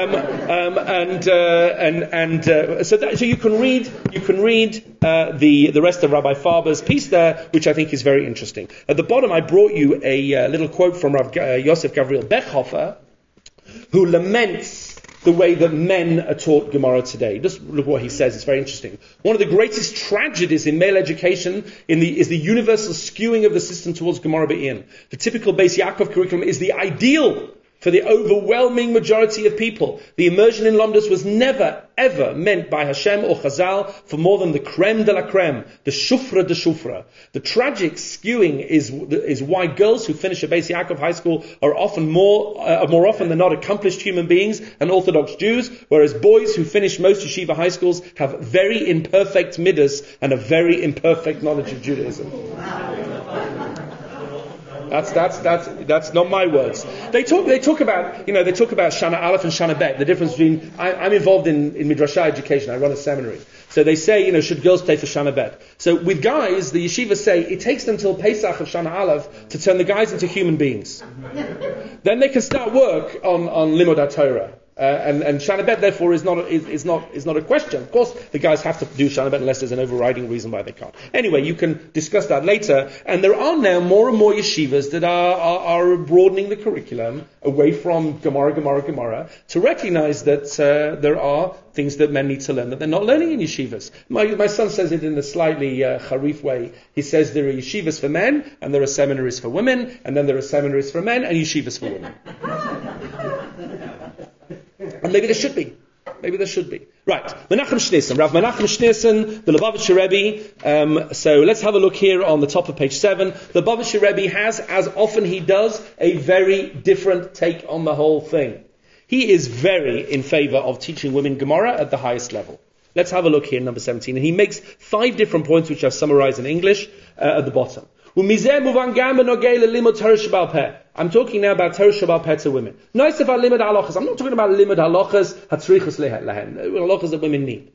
So you can read the rest of Rabbi Farber's piece there, which I think is very interesting. At the bottom, I brought you a little quote from Rav Yosef Gavriel Bechhofer, who laments the way that men are taught Gemara today. Just look what he says, it's very interesting. One of the greatest tragedies in male education is the universal skewing of the system towards Gemara Be'in. The typical Beis Yaakov curriculum is the ideal for the overwhelming majority of people. The immersion in Lomdus was never, ever meant by Hashem or Chazal for more than the creme de la creme, the shufra de shufra. The tragic skewing is why girls who finish a Beis Yaakov high school are often more often than not accomplished human beings and Orthodox Jews, whereas boys who finish most yeshiva high schools have very imperfect midas and a very imperfect knowledge of Judaism. That's not my words. They talk about Shana Aleph and Shana Bet. The difference between I'm involved in Midrashah education. I run a seminary. So they say, should girls play for Shana Bet? So with guys, the yeshivas say it takes them till Pesach of Shana Aleph to turn the guys into human beings. Then they can start work on Limud HaTorah. And Shana Bet, therefore, is not a question. Of course, the guys have to do Shana Bet unless there's an overriding reason why they can't. Anyway, you can discuss that later. And there are now more and more yeshivas that are broadening the curriculum away from Gemara to recognize that there are things that men need to learn that they're not learning in yeshivas. My son says it in a slightly charif way. He says there are yeshivas for men, and there are seminaries for women, and then there are seminaries for men and yeshivas for women. And maybe there should be. Right. Menachem Schneerson. Rav Menachem Schneerson, the Lubavitcher Rebbe. So let's have a look here on the top of page 7. The Lubavitcher Rebbe has, as often he does, a very different take on the whole thing. He is very in favor of teaching women Gemara at the highest level. Let's have a look here, number 17. And he makes 5 different points, which I've summarized in English at the bottom. I'm talking now about Torah Shebal Peh to women. I'm not talking about limud halachas hatzrichus lehen, halachas that women need.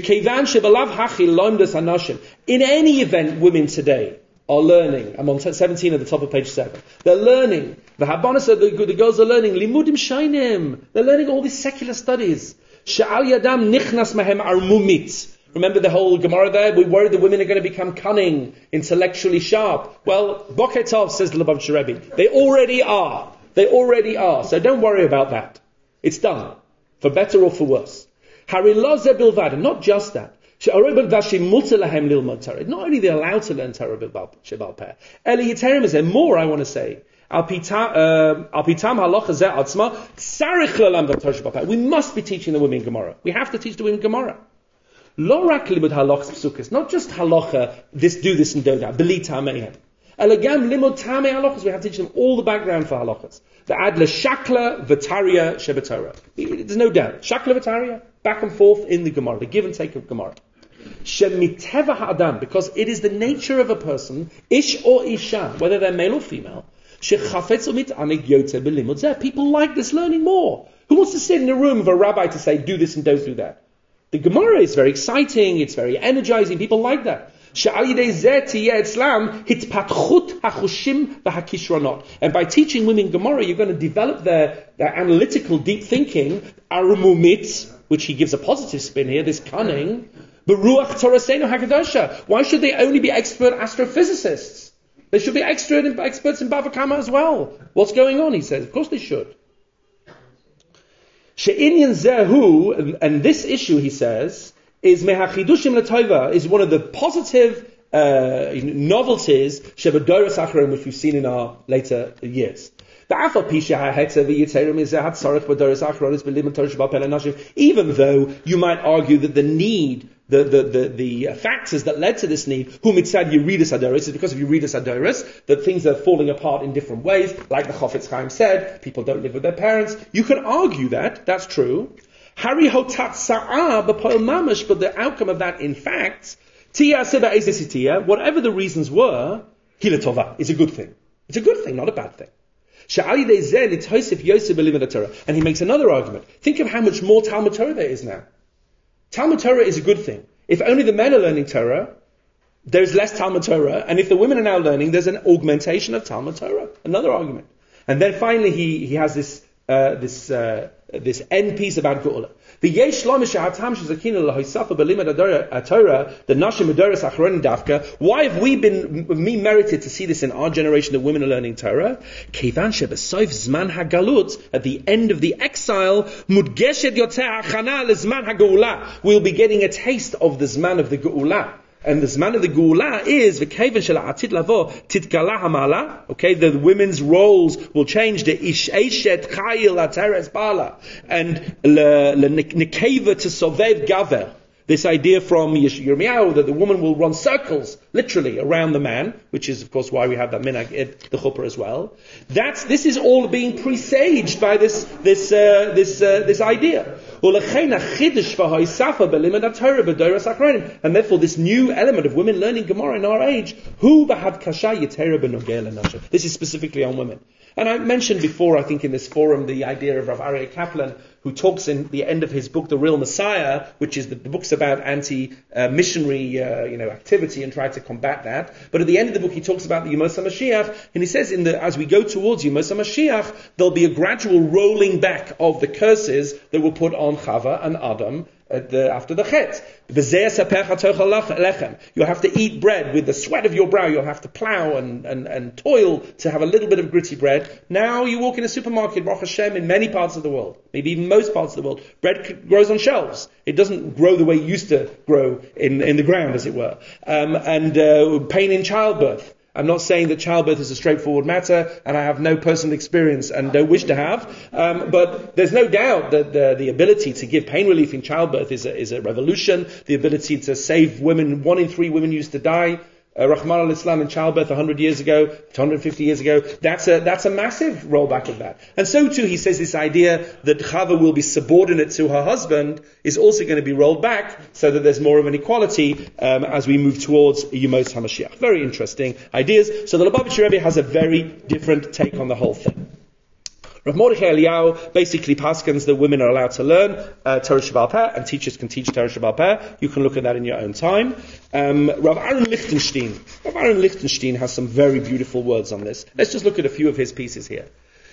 In any event, women today are learning. I'm on 17 at the top of page 7. They're learning. The girls are learning limudim shainim. They're learning all these secular studies. She'al yadam nichnas mahem armumit. Remember the whole Gemara there? We worry the women are going to become cunning, intellectually sharp. Well, Boker Tov, says the Lubavitcher Rebbe. They already are. So don't worry about that. It's done. For better or for worse. Hariloze bilvad. And not just that. Not only they're allowed to learn Torah Shebal Peh. Eli Yiterim is there. More, I want to say. We must be teaching the women Gemara. We have to teach the women Gemara. Lo rak limud halachas psukas, not just halacha, do this and do that, beli tamehem. Elegam limud tamei halachas, we have to teach them all the background for halachas. The adla shakla v'taria shebetorah. There's no doubt. Shakla v'taria, back and forth in the Gemara, the give and take of Gemara. Shemiteva ha'adam, because it is the nature of a person, ish or isha, whether they're male or female, shechafetz umit anig yoter belimud zeh. People like this learning more. Who wants to sit in a room of a rabbi to say, do this and don't do that? The Gemara is very exciting, it's very energizing, people like that. And by teaching women Gemara, you're going to develop their analytical, deep thinking, arumumit, which he gives a positive spin here, this cunning. Why should they only be expert astrophysicists? They should be experts in Bava Kama as well. What's going on, he says. Of course they should. She'inyan zehu, and this issue, he says, is mehachidushim l'toiva, is one of the positive novelties shebedoros achron, which we've seen in our later years. Even though you might argue that the need, the factors that led to this need, whom it said Yeridus Adoros, is because of Yeridus Adoros, that things are falling apart in different ways, like the Chofetz Chaim said, people don't live with their parents. You can argue that's true. Hari hotat sa'ah b'poel mamash, but the outcome of that, in fact, whatever the reasons were, hilatova, is a good thing. It's a good thing, not a bad thing. And he makes another argument. Think of how much more Talmud Torah there is now. Talmud Torah is a good thing. If only the men are learning Torah, there's less Talmud Torah. And if the women are now learning, there's an augmentation of Talmud Torah. Another argument. And then finally he has this this end piece about Geula. V'yesh lo mishahatam shezakina lahosafa belimad Torah the nashim adoras achronim dafka. Why have we merited to see this in our generation that women are learning Torah? Kevan shebesoif zman hagalut, at the end of the exile, mudgeshet yotzeh achana lezman hageula. We'll be getting a taste of the zman of the Geula. And the Zman of the Geula is v'keven shel ha'atid lavo titgala hamala. Okay, the women's roles will change. The ish eshet chayil ateres bala, and le nekeva to sovev gaver. This idea from Yirmiyahu that the woman will run circles, literally, around the man, which is, of course, why we have that minhag at the chuppah as well. This is all being presaged by this idea. And therefore, this new element of women learning Gemara in our age, this is specifically on women. And I mentioned before, I think in this forum, the idea of Rav Aryeh Kaplan, who talks in the end of his book, The Real Messiah, which is the book's about anti-missionary activity and try to combat that. But at the end of the book, he talks about the Yemos HaMashiach, and he says, as we go towards Yemos HaMashiach, there'll be a gradual rolling back of the curses that were put on Chava and Adam after the Chet. You have to eat bread with the sweat of your brow. You'll have to plow and toil to have a little bit of gritty bread. Now you walk in a supermarket, Baruch Hashem, in many parts of the world, maybe even most parts of the world, bread grows on shelves. It doesn't grow the way it used to grow in the ground, as it were. Pain in childbirth. I'm not saying that childbirth is a straightforward matter, and I have no personal experience and no wish to have, but there's no doubt that the ability to give pain relief in childbirth is a revolution. The ability to save women, 1 in 3 women used to die, Rahman al-Islam in childbirth 100 years ago, 150 years ago, that's a massive rollback of that. And so too, he says this idea that Chava will be subordinate to her husband is also going to be rolled back so that there's more of an equality as we move towards Yemos HaMashiach. Very interesting ideas. So the Lubavitcher Rebbe has a very different take on the whole thing. Rav Mordechai Eliyahu basically paskins that women are allowed to learn Torah Sheba'al Peh, and teachers can teach Torah Sheba'al Peh. You can look at that in your own time. Rav Aaron Lichtenstein has some very beautiful words on this. Let's just look at a few of his pieces here.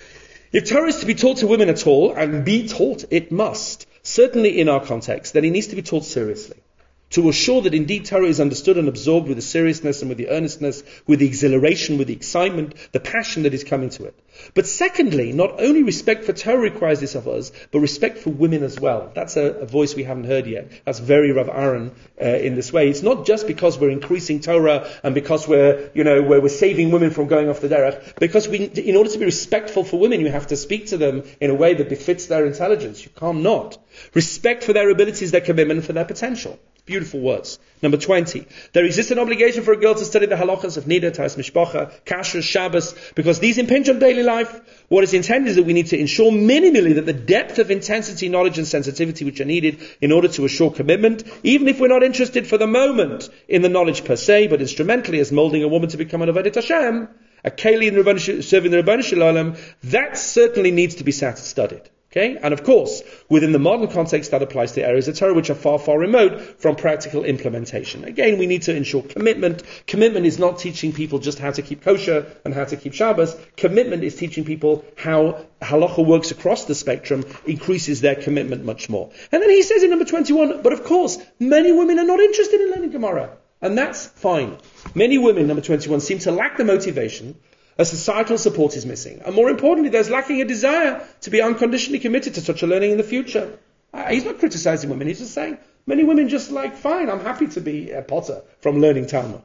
If Torah is to be taught to women at all, and be taught it must, certainly in our context, then it needs to be taught seriously. To assure that indeed Torah is understood and absorbed with the seriousness and with the earnestness, with the exhilaration, with the excitement, the passion that is coming to it. But secondly, not only respect for Torah requires this of us, but respect for women as well. That's a voice we haven't heard yet. That's very Rav Aaron in this way. It's not just because we're increasing Torah and because we're saving women from going off the derech, because in order to be respectful for women, you have to speak to them in a way that befits their intelligence. You can't not. Respect for their abilities, their commitment, for their potential. Beautiful words. Number 20. There exists an obligation for a girl to study the halachas of Nida, Taras Mishpacha, Kashrus, Shabbos, because these impinge on daily life. What is intended is that we need to ensure minimally that the depth of intensity, knowledge and sensitivity which are needed in order to assure commitment, even if we're not interested for the moment in the knowledge per se, but instrumentally as molding a woman to become an Avodat Hashem, a Keli serving the Rebbeinu Shalom, that certainly needs to be studied. Okay? And of course, within the modern context, that applies to areas of Torah which are far, far remote from practical implementation. Again, we need to ensure commitment. Commitment is not teaching people just how to keep kosher and how to keep Shabbos. Commitment is teaching people how halacha works across the spectrum, increases their commitment much more. And then he says in number 21, but of course, many women are not interested in learning Gemara. And that's fine. Many women, number 21, seem to lack the motivation. A societal support is missing. And more importantly, there's lacking a desire to be unconditionally committed to such a learning in the future. He's not criticizing women, he's just saying, many women just fine, I'm happy to be a potter from learning Talmud.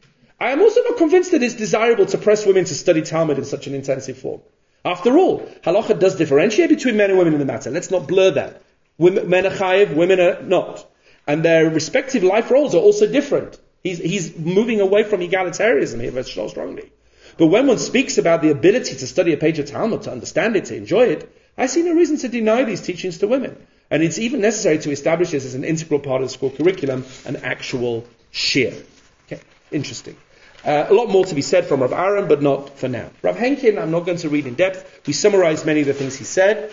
I am also not convinced that it's desirable to press women to study Talmud in such an intensive form. After all, halacha does differentiate between men and women in the matter. Let's not blur that. Men are chayiv, women are not. And their respective life roles are also different. He's moving away from egalitarianism here very strongly. But when one speaks about the ability to study a page of Talmud, to understand it, to enjoy it, I see no reason to deny these teachings to women. And it's even necessary to establish this as an integral part of the school curriculum, an actual shir. Okay, interesting. A lot more to be said from Rav Aaron, but not for now. Rav Henkin, I'm not going to read in depth. We summarized many of the things he said.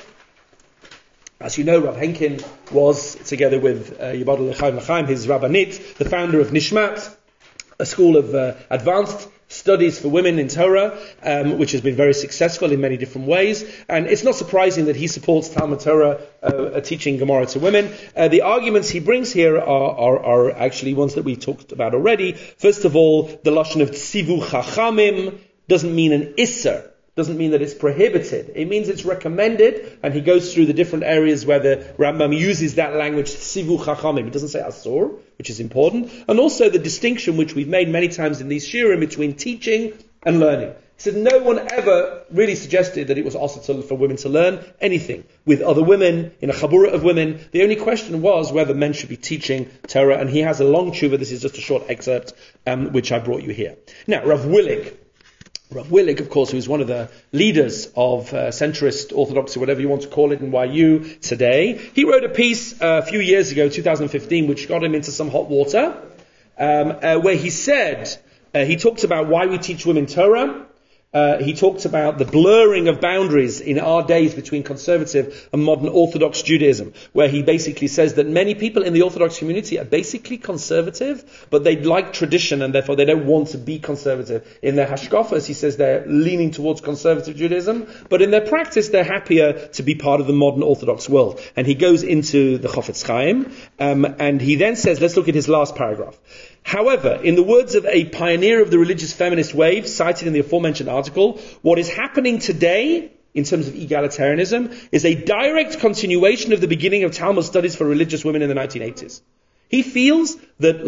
As you know, Rav Henkin was, together with Yibadal L'chaim L'chaim, his Rabbanit, the founder of Nishmat, a school of advanced studies for women in Torah, which has been very successful in many different ways. And it's not surprising that he supports Talmud Torah teaching Gemara to women. The arguments he brings here are actually ones that we talked about already. First of all, the lashon of tzivu chachamim doesn't mean an isser. Doesn't mean that it's prohibited. It means it's recommended, and he goes through the different areas where the Rambam uses that language, tzivu chachamim. He doesn't say asur, which is important, and also the distinction which we've made many times in these shiurim between teaching and learning. He said no one ever really suggested that it was also for women to learn anything with other women, in a chabura of women. The only question was whether men should be teaching Torah, and he has a long tshuva. This is just a short excerpt, which I brought you here. Now, Rav Willig, of course, who is one of the leaders of centrist orthodoxy, whatever you want to call it, in YU today, he wrote a piece a few years ago, 2015, which got him into some hot water, where he said, he talked about why we teach women Torah. He talked about the blurring of boundaries in our days between conservative and modern Orthodox Judaism, where he basically says that many people in the Orthodox community are basically conservative, but they like tradition and therefore they don't want to be conservative. In their hashkafas, he says they're leaning towards conservative Judaism, but in their practice they're happier to be part of the modern Orthodox world. And he goes into the Chofetz Chaim, and he then says, let's look at his last paragraph. However, in the words of a pioneer of the religious feminist wave, cited in the aforementioned article, what is happening today, in terms of egalitarianism, is a direct continuation of the beginning of Talmud studies for religious women in the 1980s. He feels that,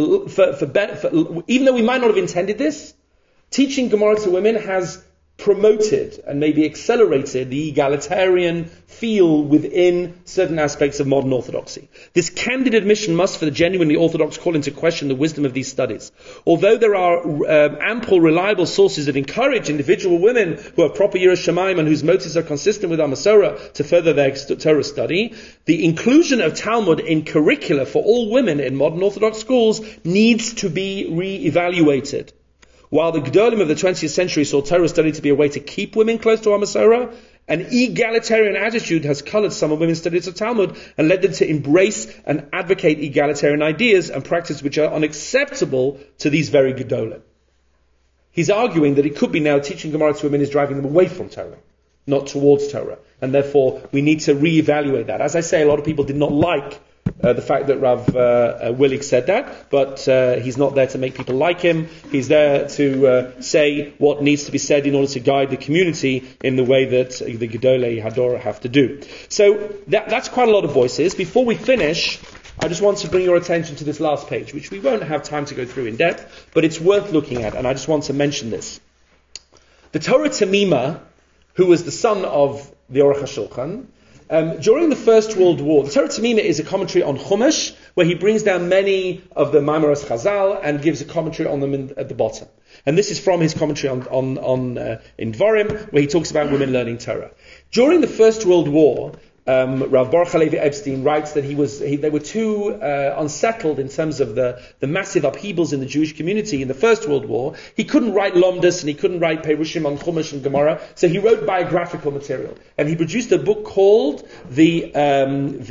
even though we might not have intended this, teaching Gemara to women has promoted and maybe accelerated the egalitarian feel within certain aspects of modern orthodoxy. This candid admission must, for the genuinely orthodox, call into question the wisdom of these studies. Although there are ample, reliable sources that encourage individual women who have proper Yiras Shamayim and whose motives are consistent with our Masorah to further their Torah study, the inclusion of Talmud in curricula for all women in modern orthodox schools needs to be re-evaluated. While the Gedolim of the 20th century saw Torah study to be a way to keep women close to our Masorah, an egalitarian attitude has colored some of women's studies of Talmud and led them to embrace and advocate egalitarian ideas and practices which are unacceptable to these very Gedolim. He's arguing that it could be now teaching Gemara to women is driving them away from Torah, not towards Torah, and therefore we need to re-evaluate that. As I say, a lot of people did not like the fact that Rav Willig said that, but he's not there to make people like him. He's there to say what needs to be said in order to guide the community in the way that the Gedolei Hador have to do. So that's quite a lot of voices. Before we finish, I just want to bring your attention to this last page, which we won't have time to go through in depth, but it's worth looking at, and I just want to mention this. The Torah Tamima, who was the son of the Aruch HaShulchan, during the First World War, the Torah Tamima is a commentary on Chumash, where he brings down many of the Maimaros Chazal and gives a commentary on them at the bottom. And this is from his commentary in Dvarim, where he talks about women learning Torah. During the First World War, Rav Baruch Halevi Epstein writes that they were too unsettled in terms of the massive upheavals in the Jewish community in the First World War. He couldn't write Lomdus and he couldn't write Perushim on Chumash and Gemara, so he wrote biographical material. And he produced a book called I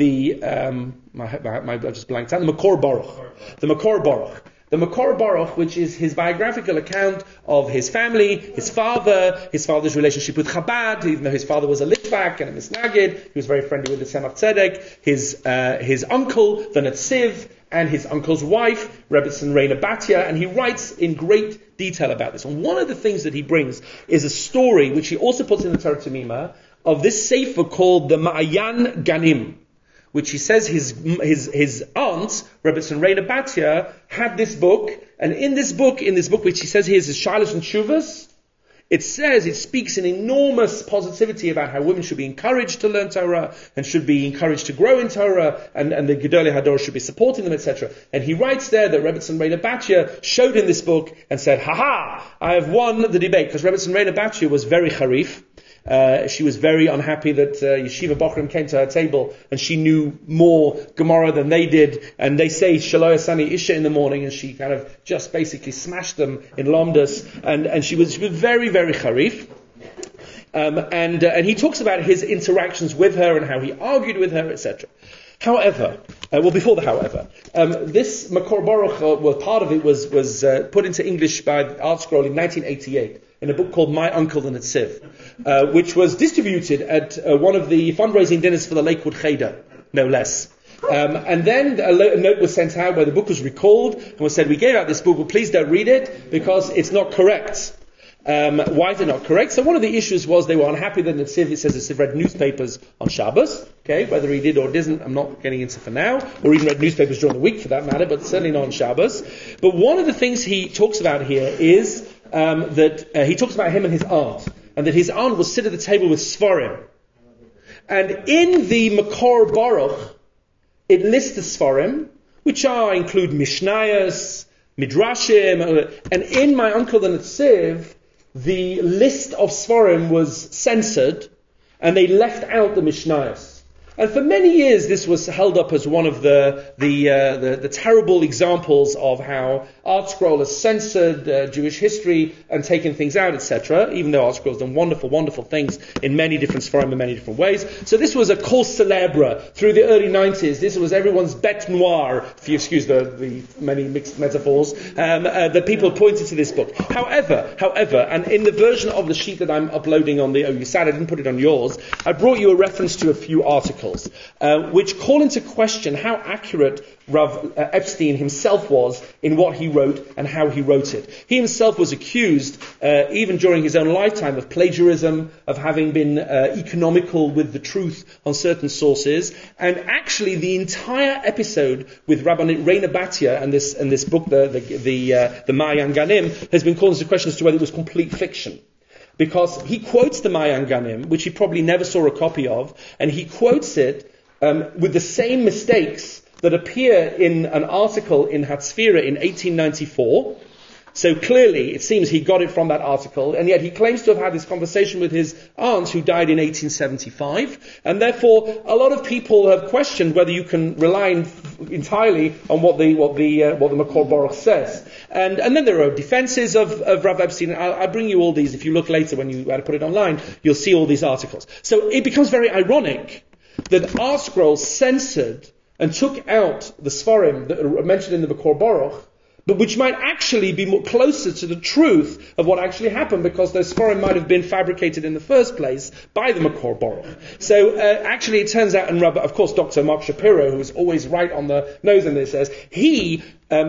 just blanked out, the Makor Baruch. The Makor Baruch. The Makor Baruch, which is his biographical account of his family, his father's relationship with Chabad, even though his father was a Litvak and a Misnagid, he was very friendly with the Tzemach Tzedek, his uncle, the Netziv, and his uncle's wife, Rebbetzin Reina Batya, and he writes in great detail about this. And one of the things that he brings is a story, which he also puts in the Torah Tamima, of this sefer called the Ma'ayan Ganim, which he says his aunt, Rebbetzin Reina Batya, had this book, and in this book, which he says here is his Shilas and Shuvas, it speaks in enormous positivity about how women should be encouraged to learn Torah, and should be encouraged to grow in Torah, and the Gedolei Hador should be supporting them, etc. And he writes there that Rebbetzin Reina Batya showed in this book and said, I have won the debate, because Rebbetzin Reina Batya was very charif. She was very unhappy that Yeshiva Bochrim came to her table and she knew more Gemara than they did, and they say Shelo Yasani Isha in the morning, and she kind of just basically smashed them in Lomdus, and she was very, very charif. And he talks about his interactions with her and how he argued with her, etc. However, before the however, this Makor Baruch, part of it was put into English by ArtScroll in 1988 in a book called My Uncle the Netziv, which was distributed at one of the fundraising dinners for the Lakewood Cheder, no less. And then a note was sent out where the book was recalled and was said, we gave out this book, but please don't read it because it's not correct. Why is it not correct? So one of the issues was they were unhappy that Netziv, it says Netziv read newspapers on Shabbos. Okay, whether he did or didn't, I'm not getting into for now, or even read newspapers during the week for that matter, but certainly not on Shabbos. But one of the things he talks about here is that he talks about him and his aunt, and that his aunt would sit at the table with Sfarim. And in the Makor Baruch, it lists the Sfarim, which include Mishnayos, Midrashim, and in My Uncle the Netziv, the list of Sfarim was censored, and they left out the Mishnayos. And for many years, this was held up as one of the terrible examples of how ArtScroll has censored Jewish history and taken things out, etc. Even though ArtScroll has done wonderful, wonderful things in many different Sfarim in many different ways. So this was a cause célèbre through the early 90s. This was everyone's bête noire, if you excuse the many mixed metaphors, that people pointed to this book. However, and in the version of the sheet that I'm uploading on the OU-SAT, I didn't put it on yours, I brought you a reference to a few articles which call into question how accurate Rav Epstein himself was in what he wrote and how he wrote it. He himself was accused, even during his own lifetime, of plagiarism, of having been economical with the truth on certain sources, and actually the entire episode with Rabbi Reina Batya and this book, the Maayan Ganim, has been called into question as to whether it was complete fiction. Because he quotes the Maayan Ganim, which he probably never saw a copy of, and he quotes it with the same mistakes that appear in an article in Hatzfira in 1894. So clearly, it seems he got it from that article, and yet he claims to have had this conversation with his aunt, who died in 1875, and therefore a lot of people have questioned whether you can rely entirely on what the Makor Baruch says. And then there are defenses of Rav Epstein. I'll bring you all these. If you look later when you put it online, you'll see all these articles. So it becomes very ironic that ArtScroll censored and took out the Sfarim that are mentioned in the Makor Baruch, but which might actually be more closer to the truth of what actually happened, because those Sfarim might have been fabricated in the first place by the Makor Baruch. So actually it turns out, and of course Dr. Mark Shapiro, who is always right on the nose in this, says he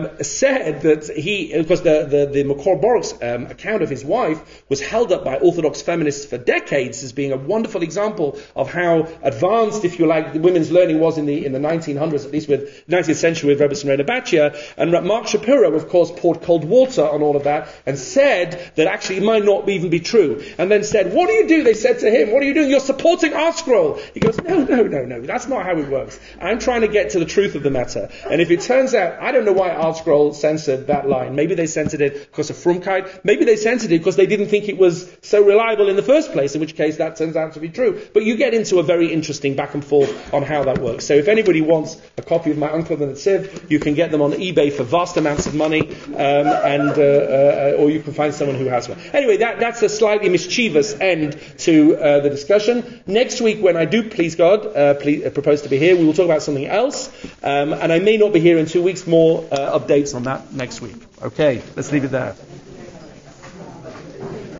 said that because the Makor Baruch's account of his wife was held up by Orthodox feminists for decades as being a wonderful example of how advanced, if you like, the women's learning was in the 1900s, at least with 19th century with Rebbe Reina Batya. And Mark Shapiro, of course, poured cold water on all of that and said that actually it might not even be true. And then said, what do you do? They said to him, what are you doing? You're supporting ArtScroll. He goes, no, that's not how it works. I'm trying to get to the truth of the matter. And if it turns out, I don't know why ArtScroll censored that line. Maybe they censored it because of Frumkeit. Maybe they censored it because they didn't think it was so reliable in the first place, in which case that turns out to be true. But you get into a very interesting back and forth on how that works. So if anybody wants a copy of My Uncle the Netziv, you can get them on eBay for vast amounts of money, or you can find someone who has one. Anyway, that's a slightly mischievous end to the discussion. Next week, when I do, please God, propose to be here, we will talk about something else, and I may not be here in 2 weeks. More updates on that next week. Okay, let's leave it there.